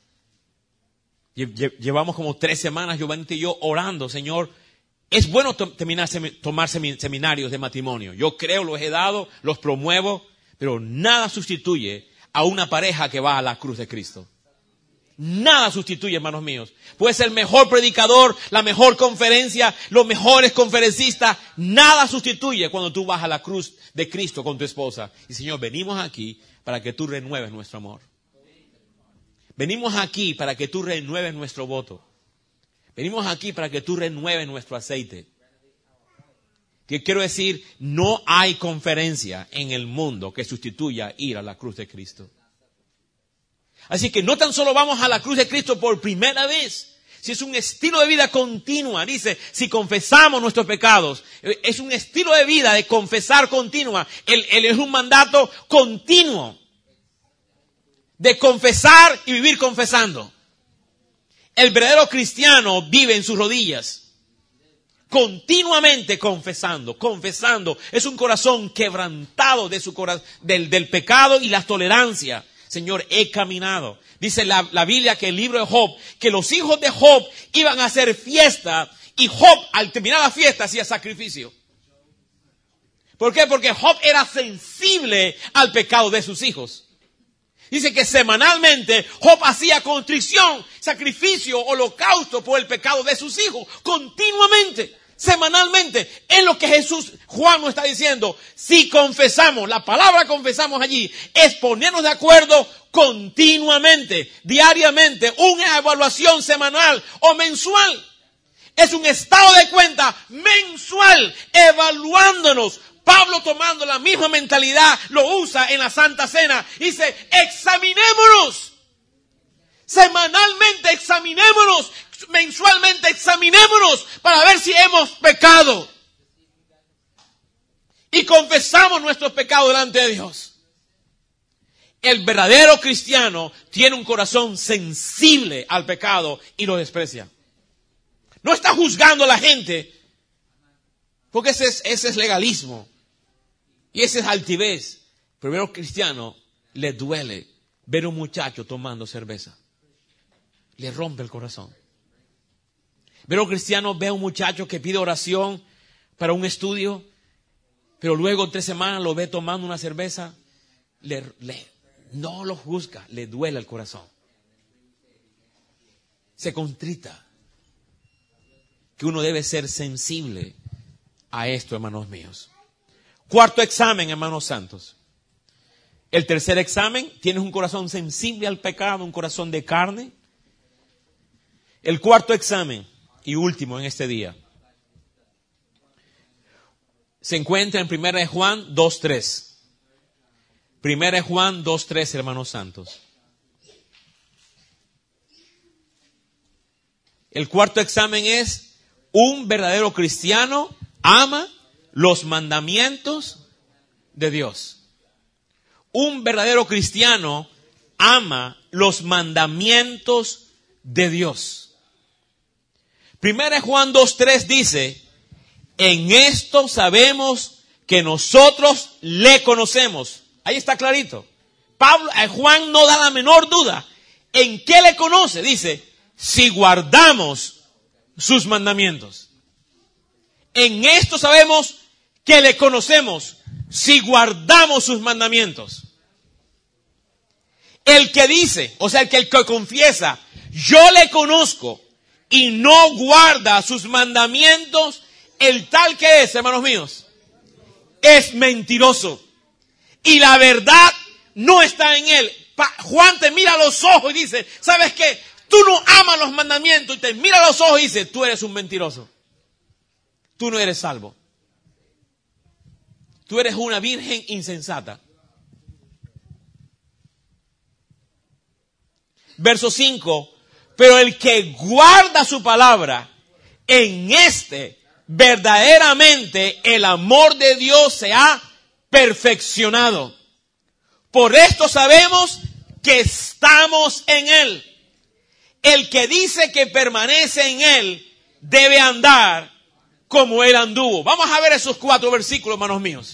Llevamos como tres semanas, Giovanni y yo, orando, Señor. Es bueno to- terminar, tomar seminarios de matrimonio. Yo creo, los he dado, los promuevo, pero nada sustituye a una pareja que va a la cruz de Cristo. Nada sustituye, hermanos míos. Puede ser el mejor predicador, la mejor conferencia, los mejores conferencistas. Nada sustituye cuando tú vas a la cruz de Cristo con tu esposa. Y Señor, venimos aquí para que tú renueves nuestro amor. Venimos aquí para que tú renueves nuestro voto. Venimos aquí para que tú renueves nuestro aceite. ¿Qué quiero decir? No hay conferencia en el mundo que sustituya ir a la cruz de Cristo. Así que no tan solo vamos a la cruz de Cristo por primera vez, si es un estilo de vida continua. Dice, si confesamos nuestros pecados, es un estilo de vida de confesar continua. Él, él es un mandato continuo de confesar y vivir confesando. El verdadero cristiano vive en sus rodillas, continuamente confesando, confesando. Es un corazón quebrantado de su cora- del, del pecado y la tolerancia. Señor, he caminado. Dice la, la Biblia, que el libro de Job, que los hijos de Job iban a hacer fiesta, y Job, al terminar la fiesta, hacía sacrificio. ¿Por qué? Porque Job era sensible al pecado de sus hijos. Dice que semanalmente Job hacía contrición, sacrificio, holocausto por el pecado de sus hijos, continuamente, semanalmente. Es lo que Jesús, Juan nos está diciendo. Si confesamos, la palabra confesamos allí, es ponernos de acuerdo continuamente, diariamente, una evaluación semanal o mensual. Es un estado de cuenta mensual, evaluándonos. Pablo, tomando la misma mentalidad, lo usa en la Santa Cena. Dice, examinémonos. Semanalmente examinémonos. Mensualmente examinémonos para ver si hemos pecado. Y confesamos nuestros pecados delante de Dios. El verdadero cristiano tiene un corazón sensible al pecado y lo desprecia. No está juzgando a la gente, porque ese es, ese es legalismo. Y ese es altivez. Pero al cristiano le duele ver a un muchacho tomando cerveza. Le rompe el corazón. Ver a un cristiano ve a un muchacho que pide oración para un estudio, pero luego en tres semanas lo ve tomando una cerveza. Le, le, no lo juzga, le duele el corazón. Se contrita. Que uno debe ser sensible a esto, hermanos míos. Cuarto examen, hermanos santos. El tercer examen, tienes un corazón sensible al pecado, un corazón de carne. El cuarto examen y último en este día se encuentra en primera de Juan dos tres. primera de Juan dos tres, hermanos santos. El cuarto examen es: un verdadero cristiano ama los mandamientos de Dios. Un verdadero cristiano ama los mandamientos de Dios. Primera de Juan dos tres dice: en esto sabemos que nosotros le conocemos. Ahí está clarito. Pablo, eh, Juan no da la menor duda. ¿En qué le conoce? Dice, si guardamos sus mandamientos. En esto sabemos que le conocemos, si guardamos sus mandamientos. El que dice, o sea, el que, el que confiesa, yo le conozco, y no guarda sus mandamientos, el tal que es, hermanos míos, es mentiroso. Y la verdad no está en él. Pa- Juan te mira a los ojos y dice, ¿sabes qué? Tú no amas los mandamientos, y te mira a los ojos y dice, tú eres un mentiroso. Tú no eres salvo. Tú eres una virgen insensata. Verso cinco. Pero el que guarda su palabra, en este verdaderamente el amor de Dios se ha perfeccionado. Por esto sabemos que estamos en Él. El que dice que permanece en Él debe andar como Él anduvo. Vamos a ver esos cuatro versículos, hermanos míos.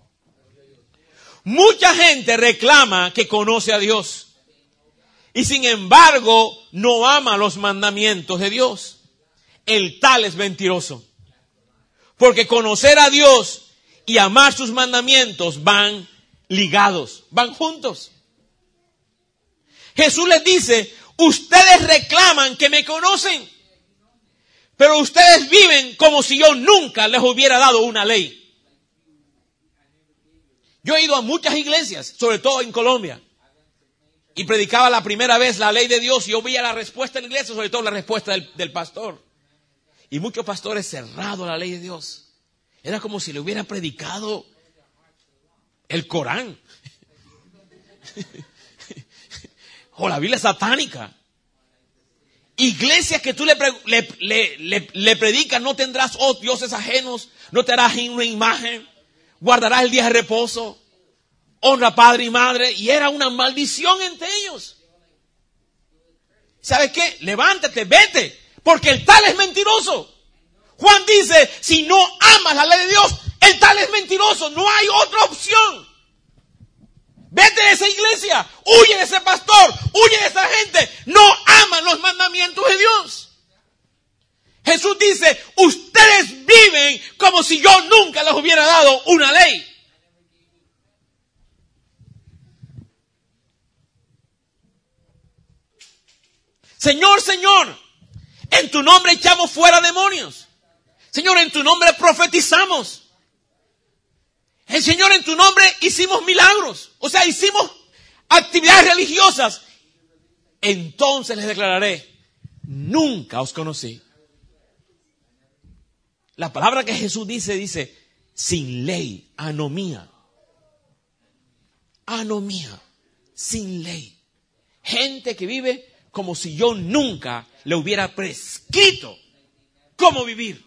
Mucha gente reclama que conoce a Dios y sin embargo no ama los mandamientos de Dios. El tal es mentiroso. Porque conocer a Dios y amar sus mandamientos van ligados, van juntos. Jesús les dice, ustedes reclaman que me conocen, pero ustedes viven como si yo nunca les hubiera dado una ley. Yo he ido a muchas iglesias, sobre todo en Colombia, y predicaba la primera vez la ley de Dios y yo veía la respuesta de la iglesia, sobre todo la respuesta del, del pastor. Y muchos pastores cerrados a la ley de Dios. Era como si le hubiera predicado el Corán. O la Biblia satánica. Iglesias que tú le, le, le, le, le predicas, no tendrás oh, dioses ajenos, no te harás una imagen, guardarás el día de reposo, honra padre y madre, y era una maldición entre ellos. ¿Sabes qué? Levántate, vete, porque el tal es mentiroso. Juan dice, si no amas la ley de Dios, el tal es mentiroso, no hay otra opción. Vete de esa iglesia, huye de ese pastor, huye de esa gente, no aman los mandamientos de Dios. Jesús dice, ustedes viven como si yo nunca les hubiera dado una ley. Señor, Señor, en tu nombre echamos fuera demonios. Señor, en tu nombre profetizamos. El Señor, en tu nombre hicimos milagros. O sea, hicimos actividades religiosas. Entonces les declararé, nunca os conocí. La palabra que Jesús dice, dice, sin ley, anomía. Anomía, sin ley. Gente que vive como si yo nunca le hubiera prescrito cómo vivir.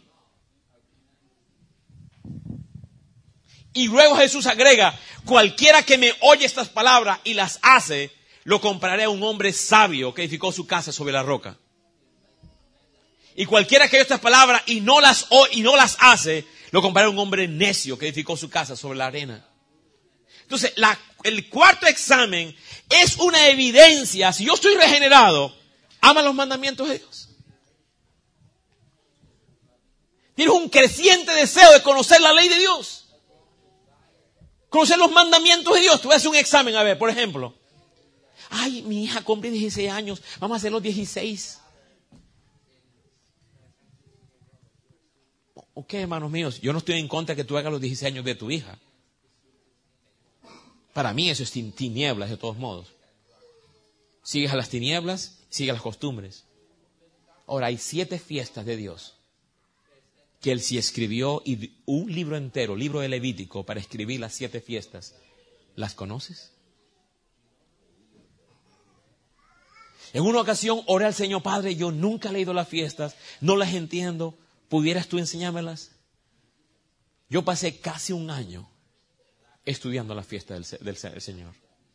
Y luego Jesús agrega, cualquiera que me oye estas palabras y las hace, lo compararé a un hombre sabio que edificó su casa sobre la roca. Y cualquiera que oye estas palabras y no las, y no las hace, lo compararé a un hombre necio que edificó su casa sobre la arena. Entonces, la, el cuarto examen es una evidencia. Si yo estoy regenerado, ama los mandamientos de Dios. Tienes un creciente deseo de conocer la ley de Dios. Conocer los mandamientos de Dios. Te voy a hacer un examen, a ver, por ejemplo. Ay, mi hija cumple dieciséis años. Vamos a hacer los dieciséis. Ok, hermanos míos, yo no estoy en contra de que tú hagas los dieciséis años de tu hija. Para mí eso es tinieblas de todos modos. Sigues a las tinieblas, sigues a las costumbres. Ahora, hay siete fiestas de Dios que Él sí escribió y un libro entero, libro de Levítico, para escribir las siete fiestas. ¿Las conoces? En una ocasión oré al Señor, Padre, yo nunca he leído las fiestas, no las entiendo. ¿Pudieras tú enseñármelas? Yo pasé casi un año estudiando la fiesta del, del, del Señor.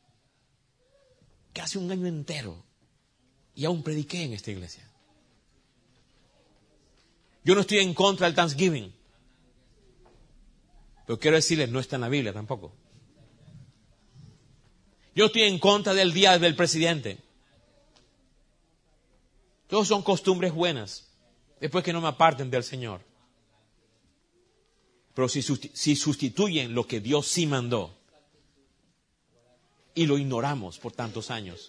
Casi un año entero. Y aún prediqué en esta iglesia. Yo no estoy en contra del Thanksgiving. Pero quiero decirles, no está en la Biblia tampoco. Yo estoy en contra del día del presidente. Todos son costumbres buenas. Después que no me aparten del Señor. Pero si, si sustituyen lo que Dios sí mandó y lo ignoramos por tantos años.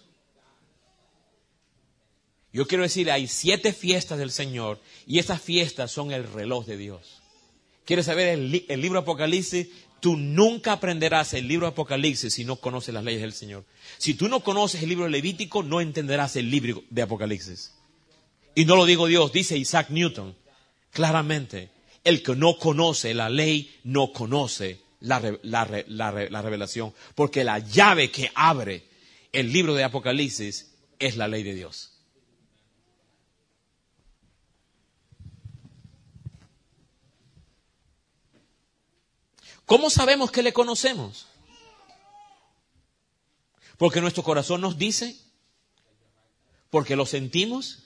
Yo quiero decir, hay siete fiestas del Señor y estas fiestas son el reloj de Dios. ¿Quieres saber el, el libro de Apocalipsis? Tú nunca aprenderás el libro de Apocalipsis si no conoces las leyes del Señor. Si tú no conoces el libro de Levítico, no entenderás el libro de Apocalipsis. Y no lo digo Dios, dice Isaac Newton claramente. El que no conoce la ley no conoce la, la, la, la revelación. Porque la llave que abre el libro de Apocalipsis es la ley de Dios. ¿Cómo sabemos que le conocemos? Porque nuestro corazón nos dice, porque lo sentimos,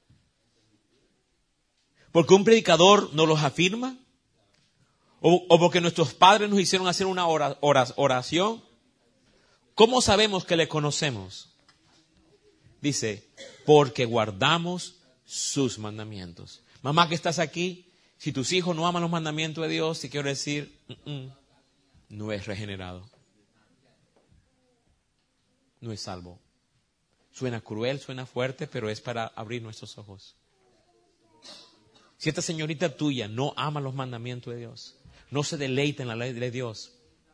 porque un predicador nos los afirma, o, o porque nuestros padres nos hicieron hacer una oración. ¿Cómo sabemos que le conocemos? Dice, porque guardamos sus mandamientos. Mamá que estás aquí, si tus hijos no aman los mandamientos de Dios, te quiero decir, uh-uh, no es regenerado. No es salvo. Suena cruel, suena fuerte, pero es para abrir nuestros ojos. Si esta señorita tuya no ama los mandamientos de Dios, no se deleita en la ley de Dios,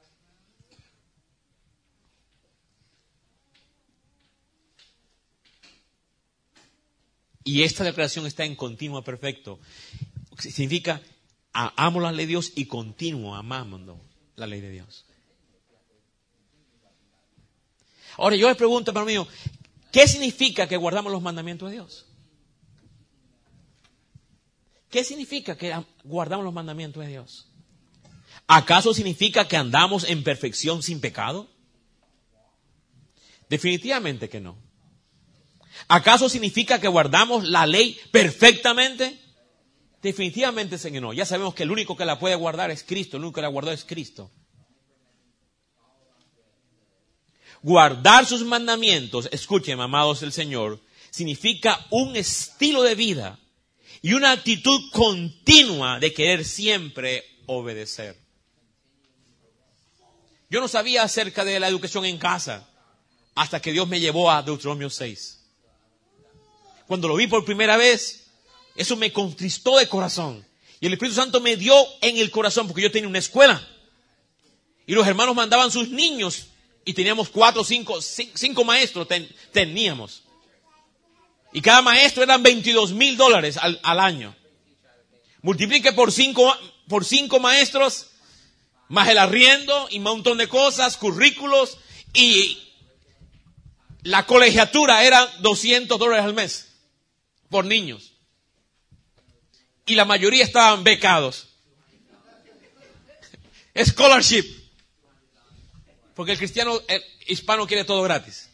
y esta declaración está en continuo perfecto, significa amo la ley de Dios y continuo amando la ley de Dios. Ahora yo les pregunto, hermano mío, ¿qué significa que guardamos los mandamientos de Dios? ¿Qué significa que guardamos los mandamientos de Dios? ¿Acaso significa que andamos en perfección sin pecado? Definitivamente que no. ¿Acaso significa que guardamos la ley perfectamente? Definitivamente que no. Ya sabemos que el único que la puede guardar es Cristo. El único que la guardó es Cristo. Guardar sus mandamientos, escuchen, amados del Señor, significa un estilo de vida y una actitud continua de querer siempre obedecer. Yo no sabía acerca de la educación en casa hasta que Dios me llevó a Deuteronomio seis. Cuando lo vi por primera vez, eso me contristó de corazón. Y el Espíritu Santo me dio en el corazón porque yo tenía una escuela. Y los hermanos mandaban sus niños y teníamos cuatro, cinco, cinco maestros ten, teníamos. Y cada maestro eran veintidós mil dólares al, al año. Multiplique por cinco, por cinco maestros, más el arriendo y un montón de cosas, currículos, y la colegiatura era doscientos dólares al mes por niños. Y la mayoría estaban becados. Scholarship. Porque el cristiano el hispano quiere todo gratis.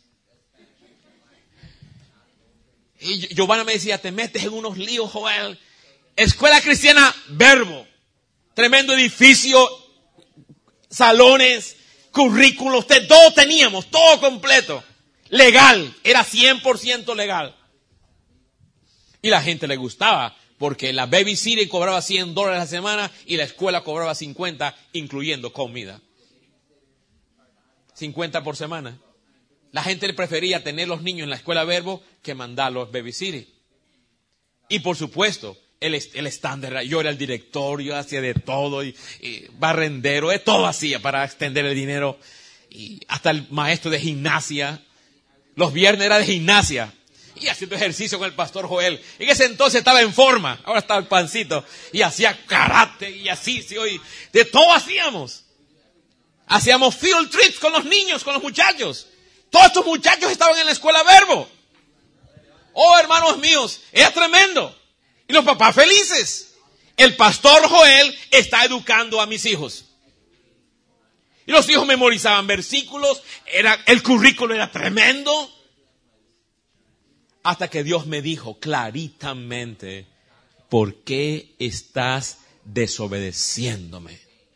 Y Giovanna me decía, te metes en unos líos, Joel. Escuela Cristiana Verbo. Tremendo edificio, salones, currículos, todo teníamos, todo completo. Legal, era cien por ciento legal. Y la gente le gustaba, porque la babysitter cobraba cien dólares a la semana y la escuela cobraba cincuenta, incluyendo comida. cincuenta por semana. La gente prefería tener los niños en la escuela Verbo que mandarlos babysitter. Y por supuesto, el, el estándar, yo era el director, yo hacía de todo, y, y barrendero, de todo hacía para extender el dinero. Y hasta el maestro de gimnasia. Los viernes era de gimnasia. Y haciendo ejercicio con el pastor Joel. En ese entonces estaba en forma, ahora estaba el pancito. Y hacía karate y así, sí, hoy, de todo hacíamos. Hacíamos field trips con los niños, con los muchachos. Todos estos muchachos estaban en la escuela Verbo. Oh, hermanos míos, era tremendo. Y los papás felices. El pastor Joel está educando a mis hijos. Y los hijos memorizaban versículos. Era, el currículo era tremendo. Hasta que Dios me dijo claritamente, ¿por qué estás desobedeciéndome?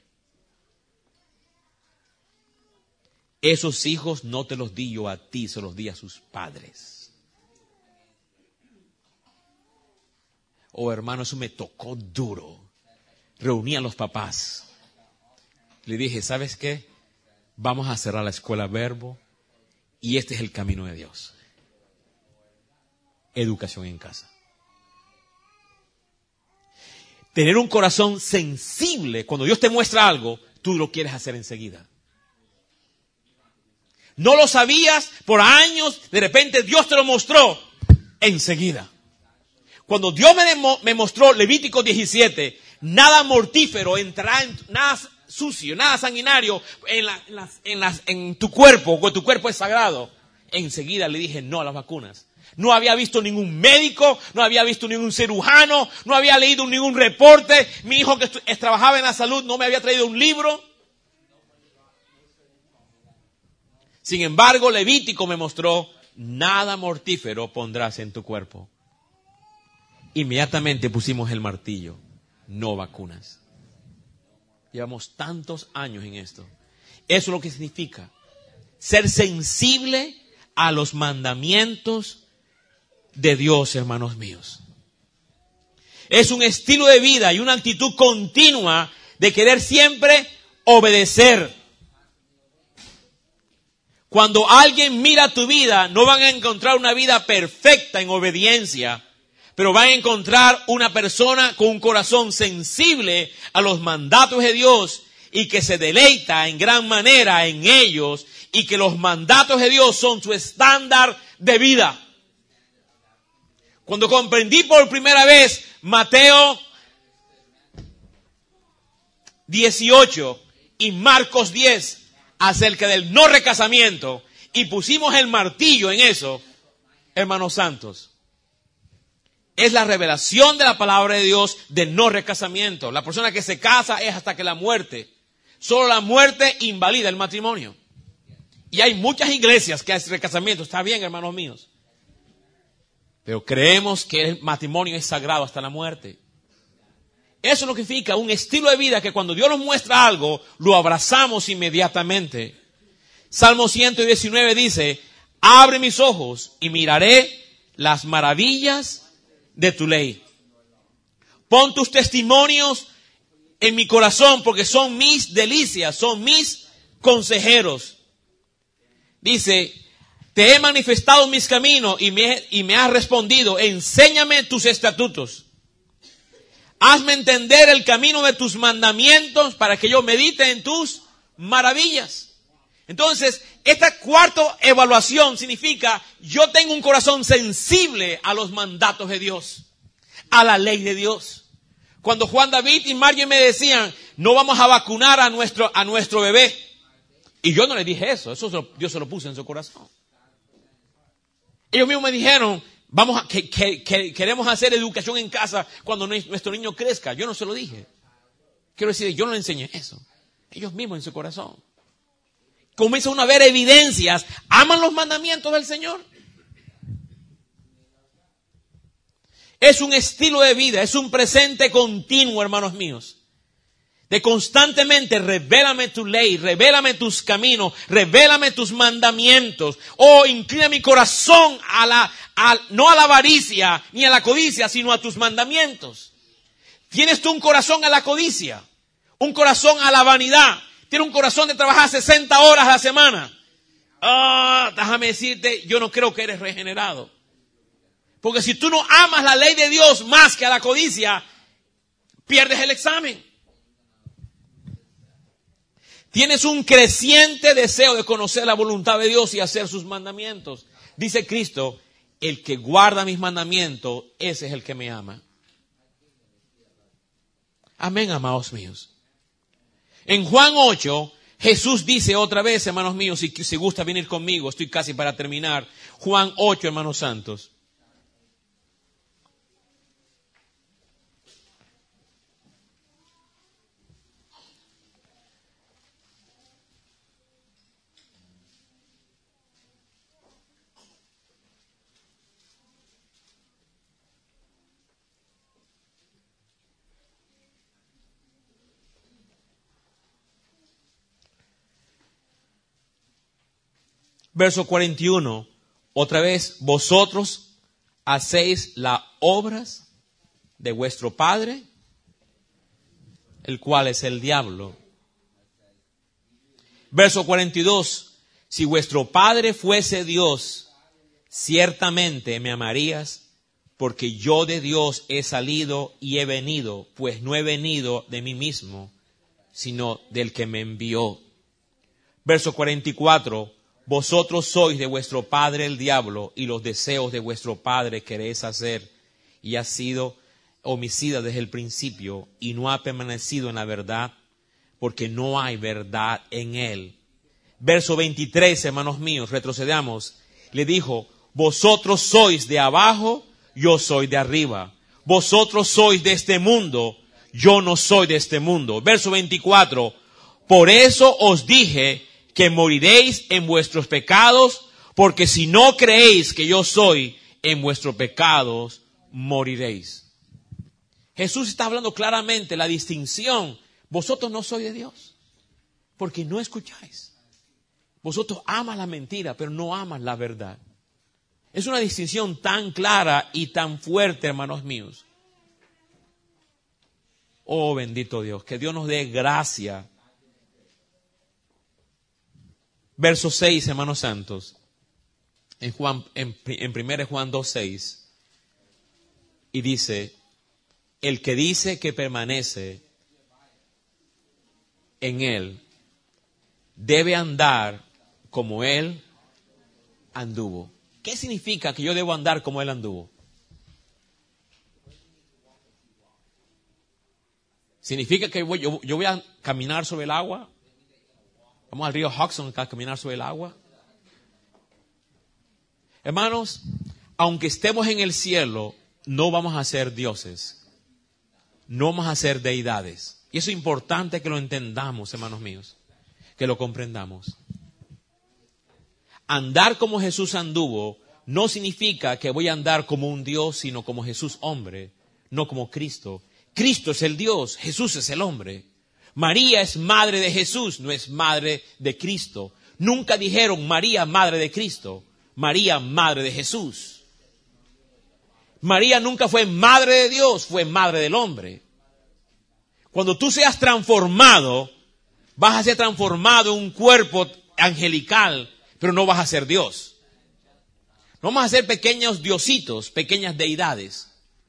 Esos hijos no te los di yo a ti, se los di a sus padres. Oh, hermano, eso me tocó duro. Reuní a los papás. Le dije, ¿sabes qué? Vamos a cerrar la escuela Verbo y este es el camino de Dios. Educación en casa. Tener un corazón sensible, cuando Dios te muestra algo, tú lo quieres hacer enseguida. No lo sabías por años, de repente Dios te lo mostró enseguida. Cuando Dios me, demo, me mostró Levítico diecisiete, nada mortífero entrará, en, nada sucio, nada sanguinario en, la, en, las, en, las, en tu cuerpo, porque tu cuerpo es sagrado. Enseguida le dije no a las vacunas. No había visto ningún médico, no había visto ningún cirujano, no había leído ningún reporte. Mi hijo que estu- trabajaba en la salud no me había traído un libro. Sin embargo, Levítico me mostró, nada mortífero pondrás en tu cuerpo. Inmediatamente pusimos el martillo, no vacunas. Llevamos tantos años en esto. Eso es lo que significa ser sensible a los mandamientos de Dios, hermanos míos. Es un estilo de vida y una actitud continua de querer siempre obedecer. Cuando alguien mira tu vida, no van a encontrar una vida perfecta en obediencia, pero van a encontrar una persona con un corazón sensible a los mandatos de Dios y que se deleita en gran manera en ellos y que los mandatos de Dios son su estándar de vida. Cuando comprendí por primera vez Mateo dieciocho y Marcos diez acerca del no recasamiento y pusimos el martillo en eso, hermanos santos, es la revelación de la palabra de Dios de no recasamiento. La persona que se casa es hasta que la muerte. Solo la muerte invalida el matrimonio. Y hay muchas iglesias que hacen recasamiento. Está bien, hermanos míos. Pero creemos que el matrimonio es sagrado hasta la muerte. Eso lo que significa un estilo de vida que cuando Dios nos muestra algo, lo abrazamos inmediatamente. Salmo ciento diecinueve dice, abre mis ojos y miraré las maravillas de tu ley. Pon tus testimonios en mi corazón porque son mis delicias, son mis consejeros. Dice, te he manifestado mis caminos y me, y me has respondido, enséñame tus estatutos. Hazme entender el camino de tus mandamientos para que yo medite en tus maravillas. Entonces, esta cuarta evaluación significa, yo tengo un corazón sensible a los mandatos de Dios, a la ley de Dios. Cuando Juan David y Mario me decían, no vamos a vacunar a nuestro, a nuestro bebé. Y yo no les dije eso, eso se lo, Dios se lo puso en su corazón. Ellos mismos me dijeron, vamos a, que, que, que queremos hacer educación en casa cuando nuestro niño crezca. Yo no se lo dije. Quiero decir, yo no le enseñé eso. Ellos mismos en su corazón. Comienzan a ver evidencias. ¿Aman los mandamientos del Señor? Es un estilo de vida, es un presente continuo, hermanos míos. De constantemente, revélame tu ley, revélame tus caminos, revélame tus mandamientos. Oh, inclina mi corazón a la, a, no a la avaricia ni a la codicia, sino a tus mandamientos. ¿Tienes tú un corazón a la codicia? ¿Un corazón a la vanidad? ¿Tienes un corazón de trabajar sesenta horas a la semana? Ah, oh, déjame decirte, yo no creo que eres regenerado. Porque si tú no amas la ley de Dios más que a la codicia, pierdes el examen. Tienes un creciente deseo de conocer la voluntad de Dios y hacer sus mandamientos. Dice Cristo, el que guarda mis mandamientos, ese es el que me ama. Amén, amados míos. En Juan ocho, Jesús dice otra vez, hermanos míos, si, si gusta venir conmigo, estoy casi para terminar. Juan ocho, hermanos santos. Verso cuarenta y uno, otra vez, vosotros hacéis las obras de vuestro padre, el cual es el diablo. Verso cuarenta y dos, si vuestro padre fuese Dios, ciertamente me amarías, porque yo de Dios he salido y he venido, pues no he venido de mí mismo, sino del que me envió. Verso cuarenta y cuatro, vosotros sois de vuestro padre el diablo, y los deseos de vuestro padre queréis hacer, y ha sido homicida desde el principio, y no ha permanecido en la verdad, porque no hay verdad en él. Verso veintitrés, hermanos míos, retrocedamos. Le dijo, vosotros sois de abajo, yo soy de arriba. Vosotros sois de este mundo, yo no soy de este mundo. Verso veinticuatro, por eso os dije que moriréis en vuestros pecados, porque si no creéis que yo soy, en vuestros pecados moriréis. Jesús está hablando claramente la distinción. Vosotros no sois de Dios, porque no escucháis. Vosotros amas la mentira, pero no amas la verdad. Es una distinción tan clara y tan fuerte, hermanos míos. Oh, bendito Dios, que Dios nos dé gracia. Verso seis, hermanos santos, en Juan, en, en primero Juan dos, seis, y dice, el que dice que permanece en él, debe andar como él anduvo. ¿Qué significa que yo debo andar como él anduvo? ¿Significa que voy, yo, yo voy a caminar sobre el agua? Vamos al río Hudson a caminar sobre el agua. Hermanos, aunque estemos en el cielo, no vamos a ser dioses. No vamos a ser deidades. Y eso es importante que lo entendamos, hermanos míos. Que lo comprendamos. Andar como Jesús anduvo no significa que voy a andar como un Dios, sino como Jesús hombre, no como Cristo. Cristo es el Dios, Jesús es el hombre. María es madre de Jesús, no es madre de Cristo. Nunca dijeron María, madre de Cristo. María, madre de Jesús. María nunca fue madre de Dios, fue madre del hombre. Cuando tú seas transformado, vas a ser transformado en un cuerpo angelical, pero no vas a ser Dios. No vamos a ser pequeños diositos, pequeñas deidades.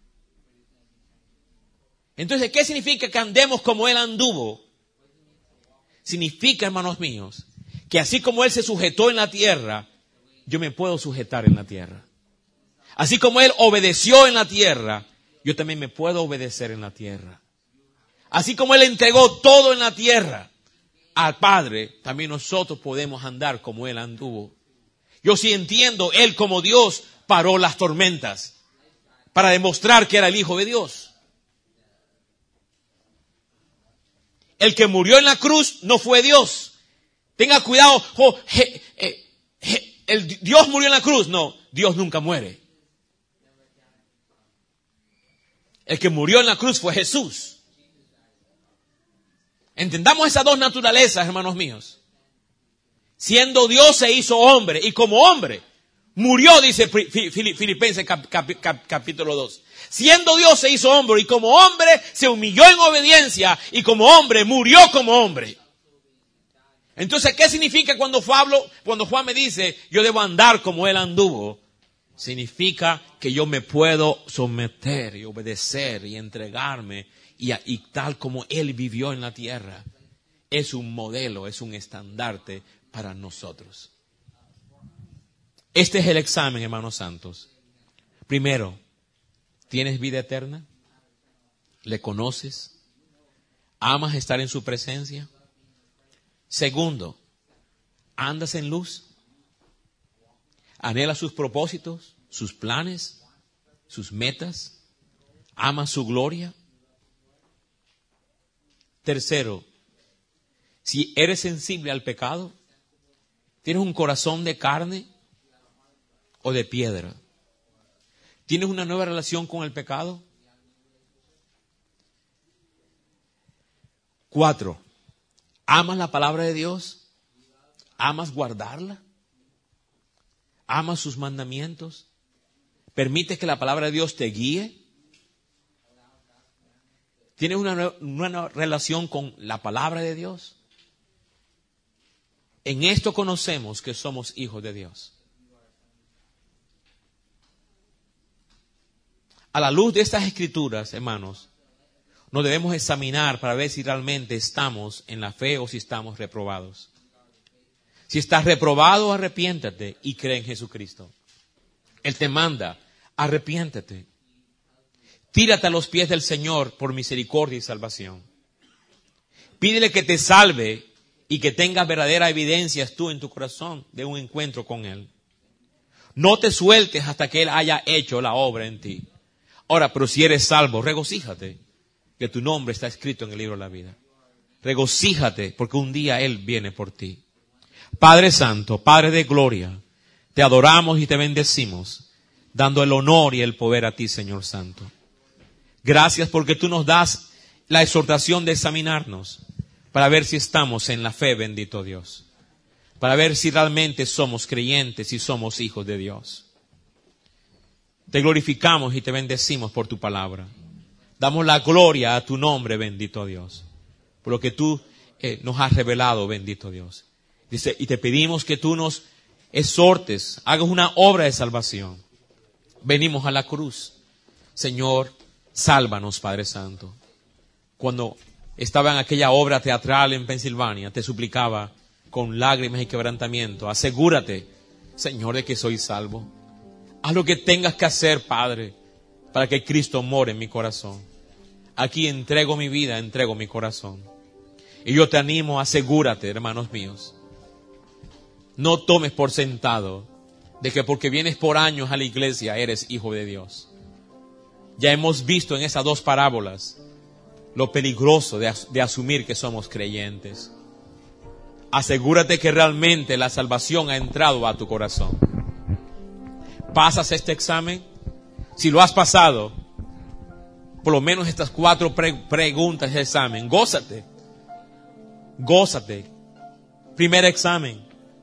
Entonces, ¿qué significa que andemos como Él anduvo? Significa, hermanos míos, que así como Él se sujetó en la tierra, yo me puedo sujetar en la tierra. Así como Él obedeció en la tierra, yo también me puedo obedecer en la tierra. Así como Él entregó todo en la tierra al Padre, también nosotros podemos andar como Él anduvo. Yo sí entiendo, Él como Dios paró las tormentas para demostrar que era el Hijo de Dios. El que murió en la cruz no fue Dios. Tenga cuidado, oh, je, je, je, el Dios murió en la cruz. No, Dios nunca muere. El que murió en la cruz fue Jesús. Entendamos esas dos naturalezas, hermanos míos. Siendo Dios se hizo hombre y como hombre murió, dice Filipenses cap, cap, cap, capítulo dos. Siendo Dios se hizo hombre y como hombre se humilló en obediencia y como hombre murió como hombre. Entonces, ¿qué significa cuando Pablo, cuando Juan me dice yo debo andar como Él anduvo? Significa que yo me puedo someter y obedecer y entregarme y, y tal como Él vivió en la tierra. Es un modelo, es un estandarte para nosotros. Este es el examen, hermanos santos. Primero, ¿tienes vida eterna? ¿Le conoces? ¿Amas estar en su presencia? Segundo, ¿andas en luz? ¿Anhelas sus propósitos, sus planes, sus metas? ¿Amas su gloria? Tercero, si eres sensible al pecado, ¿tienes un corazón de carne o de piedra? ¿Tienes una nueva relación con el pecado? Cuatro, ¿amas la palabra de Dios? ¿Amas guardarla? ¿Amas sus mandamientos? ¿Permites que la palabra de Dios te guíe? ¿Tienes una, una relación con la palabra de Dios? En esto conocemos que somos hijos de Dios. A la luz de estas escrituras, hermanos, nos debemos examinar para ver si realmente estamos en la fe o si estamos reprobados. Si estás reprobado, arrepiéntate y cree en Jesucristo. Él te manda, arrepiéntate. Tírate a los pies del Señor por misericordia y salvación. Pídele que te salve y que tengas verdaderas evidencias tú en tu corazón de un encuentro con Él. No te sueltes hasta que Él haya hecho la obra en ti. Ahora, pero si eres salvo, regocíjate que tu nombre está escrito en el libro de la vida. Regocíjate porque un día Él viene por ti. Padre Santo, Padre de gloria, te adoramos y te bendecimos, dando el honor y el poder a ti, Señor Santo. Gracias porque tú nos das la exhortación de examinarnos para ver si estamos en la fe, bendito Dios. Para ver si realmente somos creyentes y somos hijos de Dios. Te glorificamos y te bendecimos por tu palabra. Damos la gloria a tu nombre, bendito Dios, por lo que tú eh, nos has revelado, bendito Dios. Dice, y te pedimos que tú nos exhortes, hagas una obra de salvación. Venimos a la cruz. Señor, sálvanos, Padre Santo. Cuando estaba en aquella obra teatral en Pensilvania, te suplicaba con lágrimas y quebrantamiento, asegúrate, Señor, de que soy salvo. Haz lo que tengas que hacer, Padre, para que Cristo more en mi corazón. Aquí entrego mi vida, entrego mi corazón. Y yo te animo, asegúrate, hermanos míos. No tomes por sentado de que porque vienes por años a la iglesia eres hijo de Dios. Ya hemos visto en esas dos parábolas lo peligroso de, as- de asumir que somos creyentes. Asegúrate que realmente la salvación ha entrado a tu corazón. ¿Pasas este examen? Si lo has pasado, por lo menos estas cuatro pre- preguntas de examen, gózate. Gózate. Primer examen.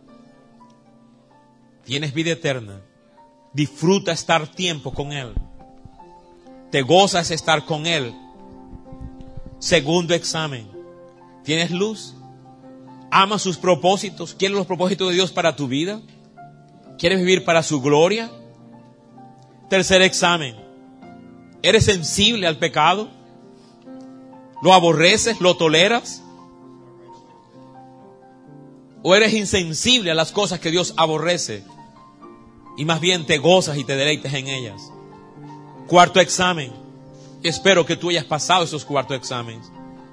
Tienes vida eterna. Disfruta estar tiempo con Él. Te gozas estar con Él. Segundo examen. ¿Tienes luz? ¿Amas sus propósitos? ¿Quieres los propósitos de Dios para tu vida? ¿Quieres vivir para su gloria? Tercer examen. ¿Eres sensible al pecado? ¿Lo aborreces? ¿Lo toleras? ¿O eres insensible a las cosas que Dios aborrece y más bien te gozas y te deleites en ellas? Cuarto examen. Espero que tú hayas pasado esos cuartos exámenes.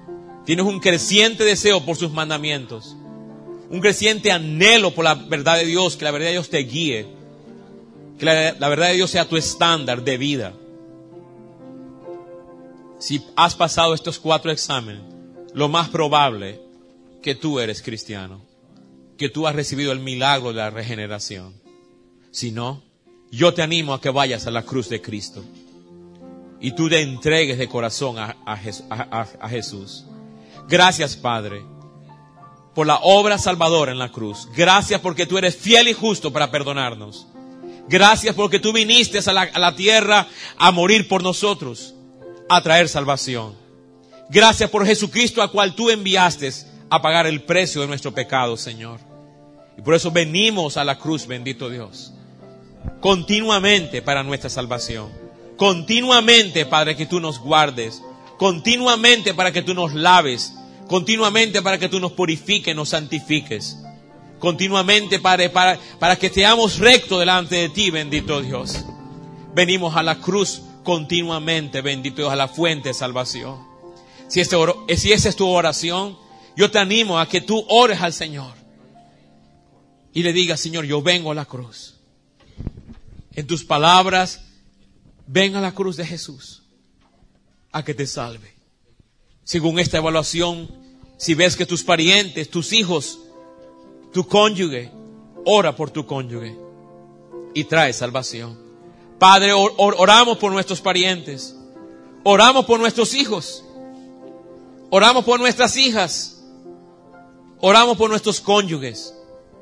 Tienes un creciente deseo por sus mandamientos. Un creciente anhelo por la verdad de Dios, que la verdad de Dios te guíe. Que la, la verdad de Dios sea tu estándar de vida. Si has pasado estos cuatro exámenes, lo más probable que tú eres cristiano. Que tú has recibido el milagro de la regeneración. Si no, yo te animo a que vayas a la cruz de Cristo. Y tú te entregues de corazón a, a, a, a Jesús. Gracias, Padre, por la obra salvadora en la cruz. Gracias porque tú eres fiel y justo para perdonarnos. Gracias porque tú viniste a la, a la tierra a morir por nosotros, a traer salvación. Gracias por Jesucristo, al cual tú enviaste a pagar el precio de nuestro pecado, Señor. Y por eso venimos a la cruz, bendito Dios, continuamente para nuestra salvación. Continuamente, Padre, que tú nos guardes. Continuamente para que tú nos laves. Continuamente para que tú nos purifiques, nos santifiques. Continuamente, Padre, para, para que seamos rectos delante de ti, bendito Dios. Venimos a la cruz continuamente, bendito Dios, a la fuente de salvación. Si, este oro, si esa es tu oración, yo te animo a que tú ores al Señor. Y le digas, Señor, yo vengo a la cruz. En tus palabras, ven a la cruz de Jesús, a que te salve. Según esta evaluación, si ves que tus parientes, tus hijos, tu cónyuge, ora por tu cónyuge y trae salvación. Padre, or, or, oramos por nuestros parientes, oramos por nuestros hijos, oramos por nuestras hijas, oramos por nuestros cónyuges,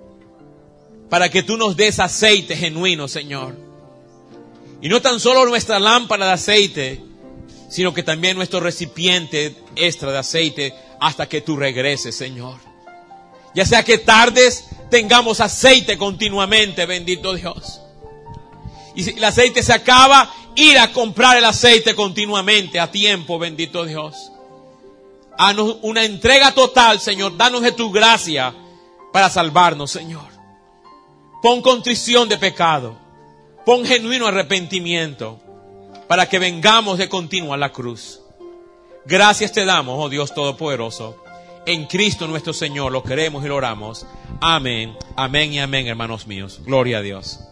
para que tú nos des aceite genuino, Señor. Y no tan solo nuestra lámpara de aceite, sino que también nuestro recipiente extra de aceite hasta que tú regreses, Señor. Ya sea que tardes, tengamos aceite continuamente, bendito Dios. Y si el aceite se acaba, ir a comprar el aceite continuamente, a tiempo, bendito Dios. Haznos una entrega total, Señor. Danos de tu gracia para salvarnos, Señor. Pon contrición de pecado. Pon genuino arrepentimiento para que vengamos de continuo a la cruz. Gracias te damos, oh Dios Todopoderoso. En Cristo nuestro Señor lo queremos y lo oramos. Amén, amén y amén, hermanos míos. Gloria a Dios.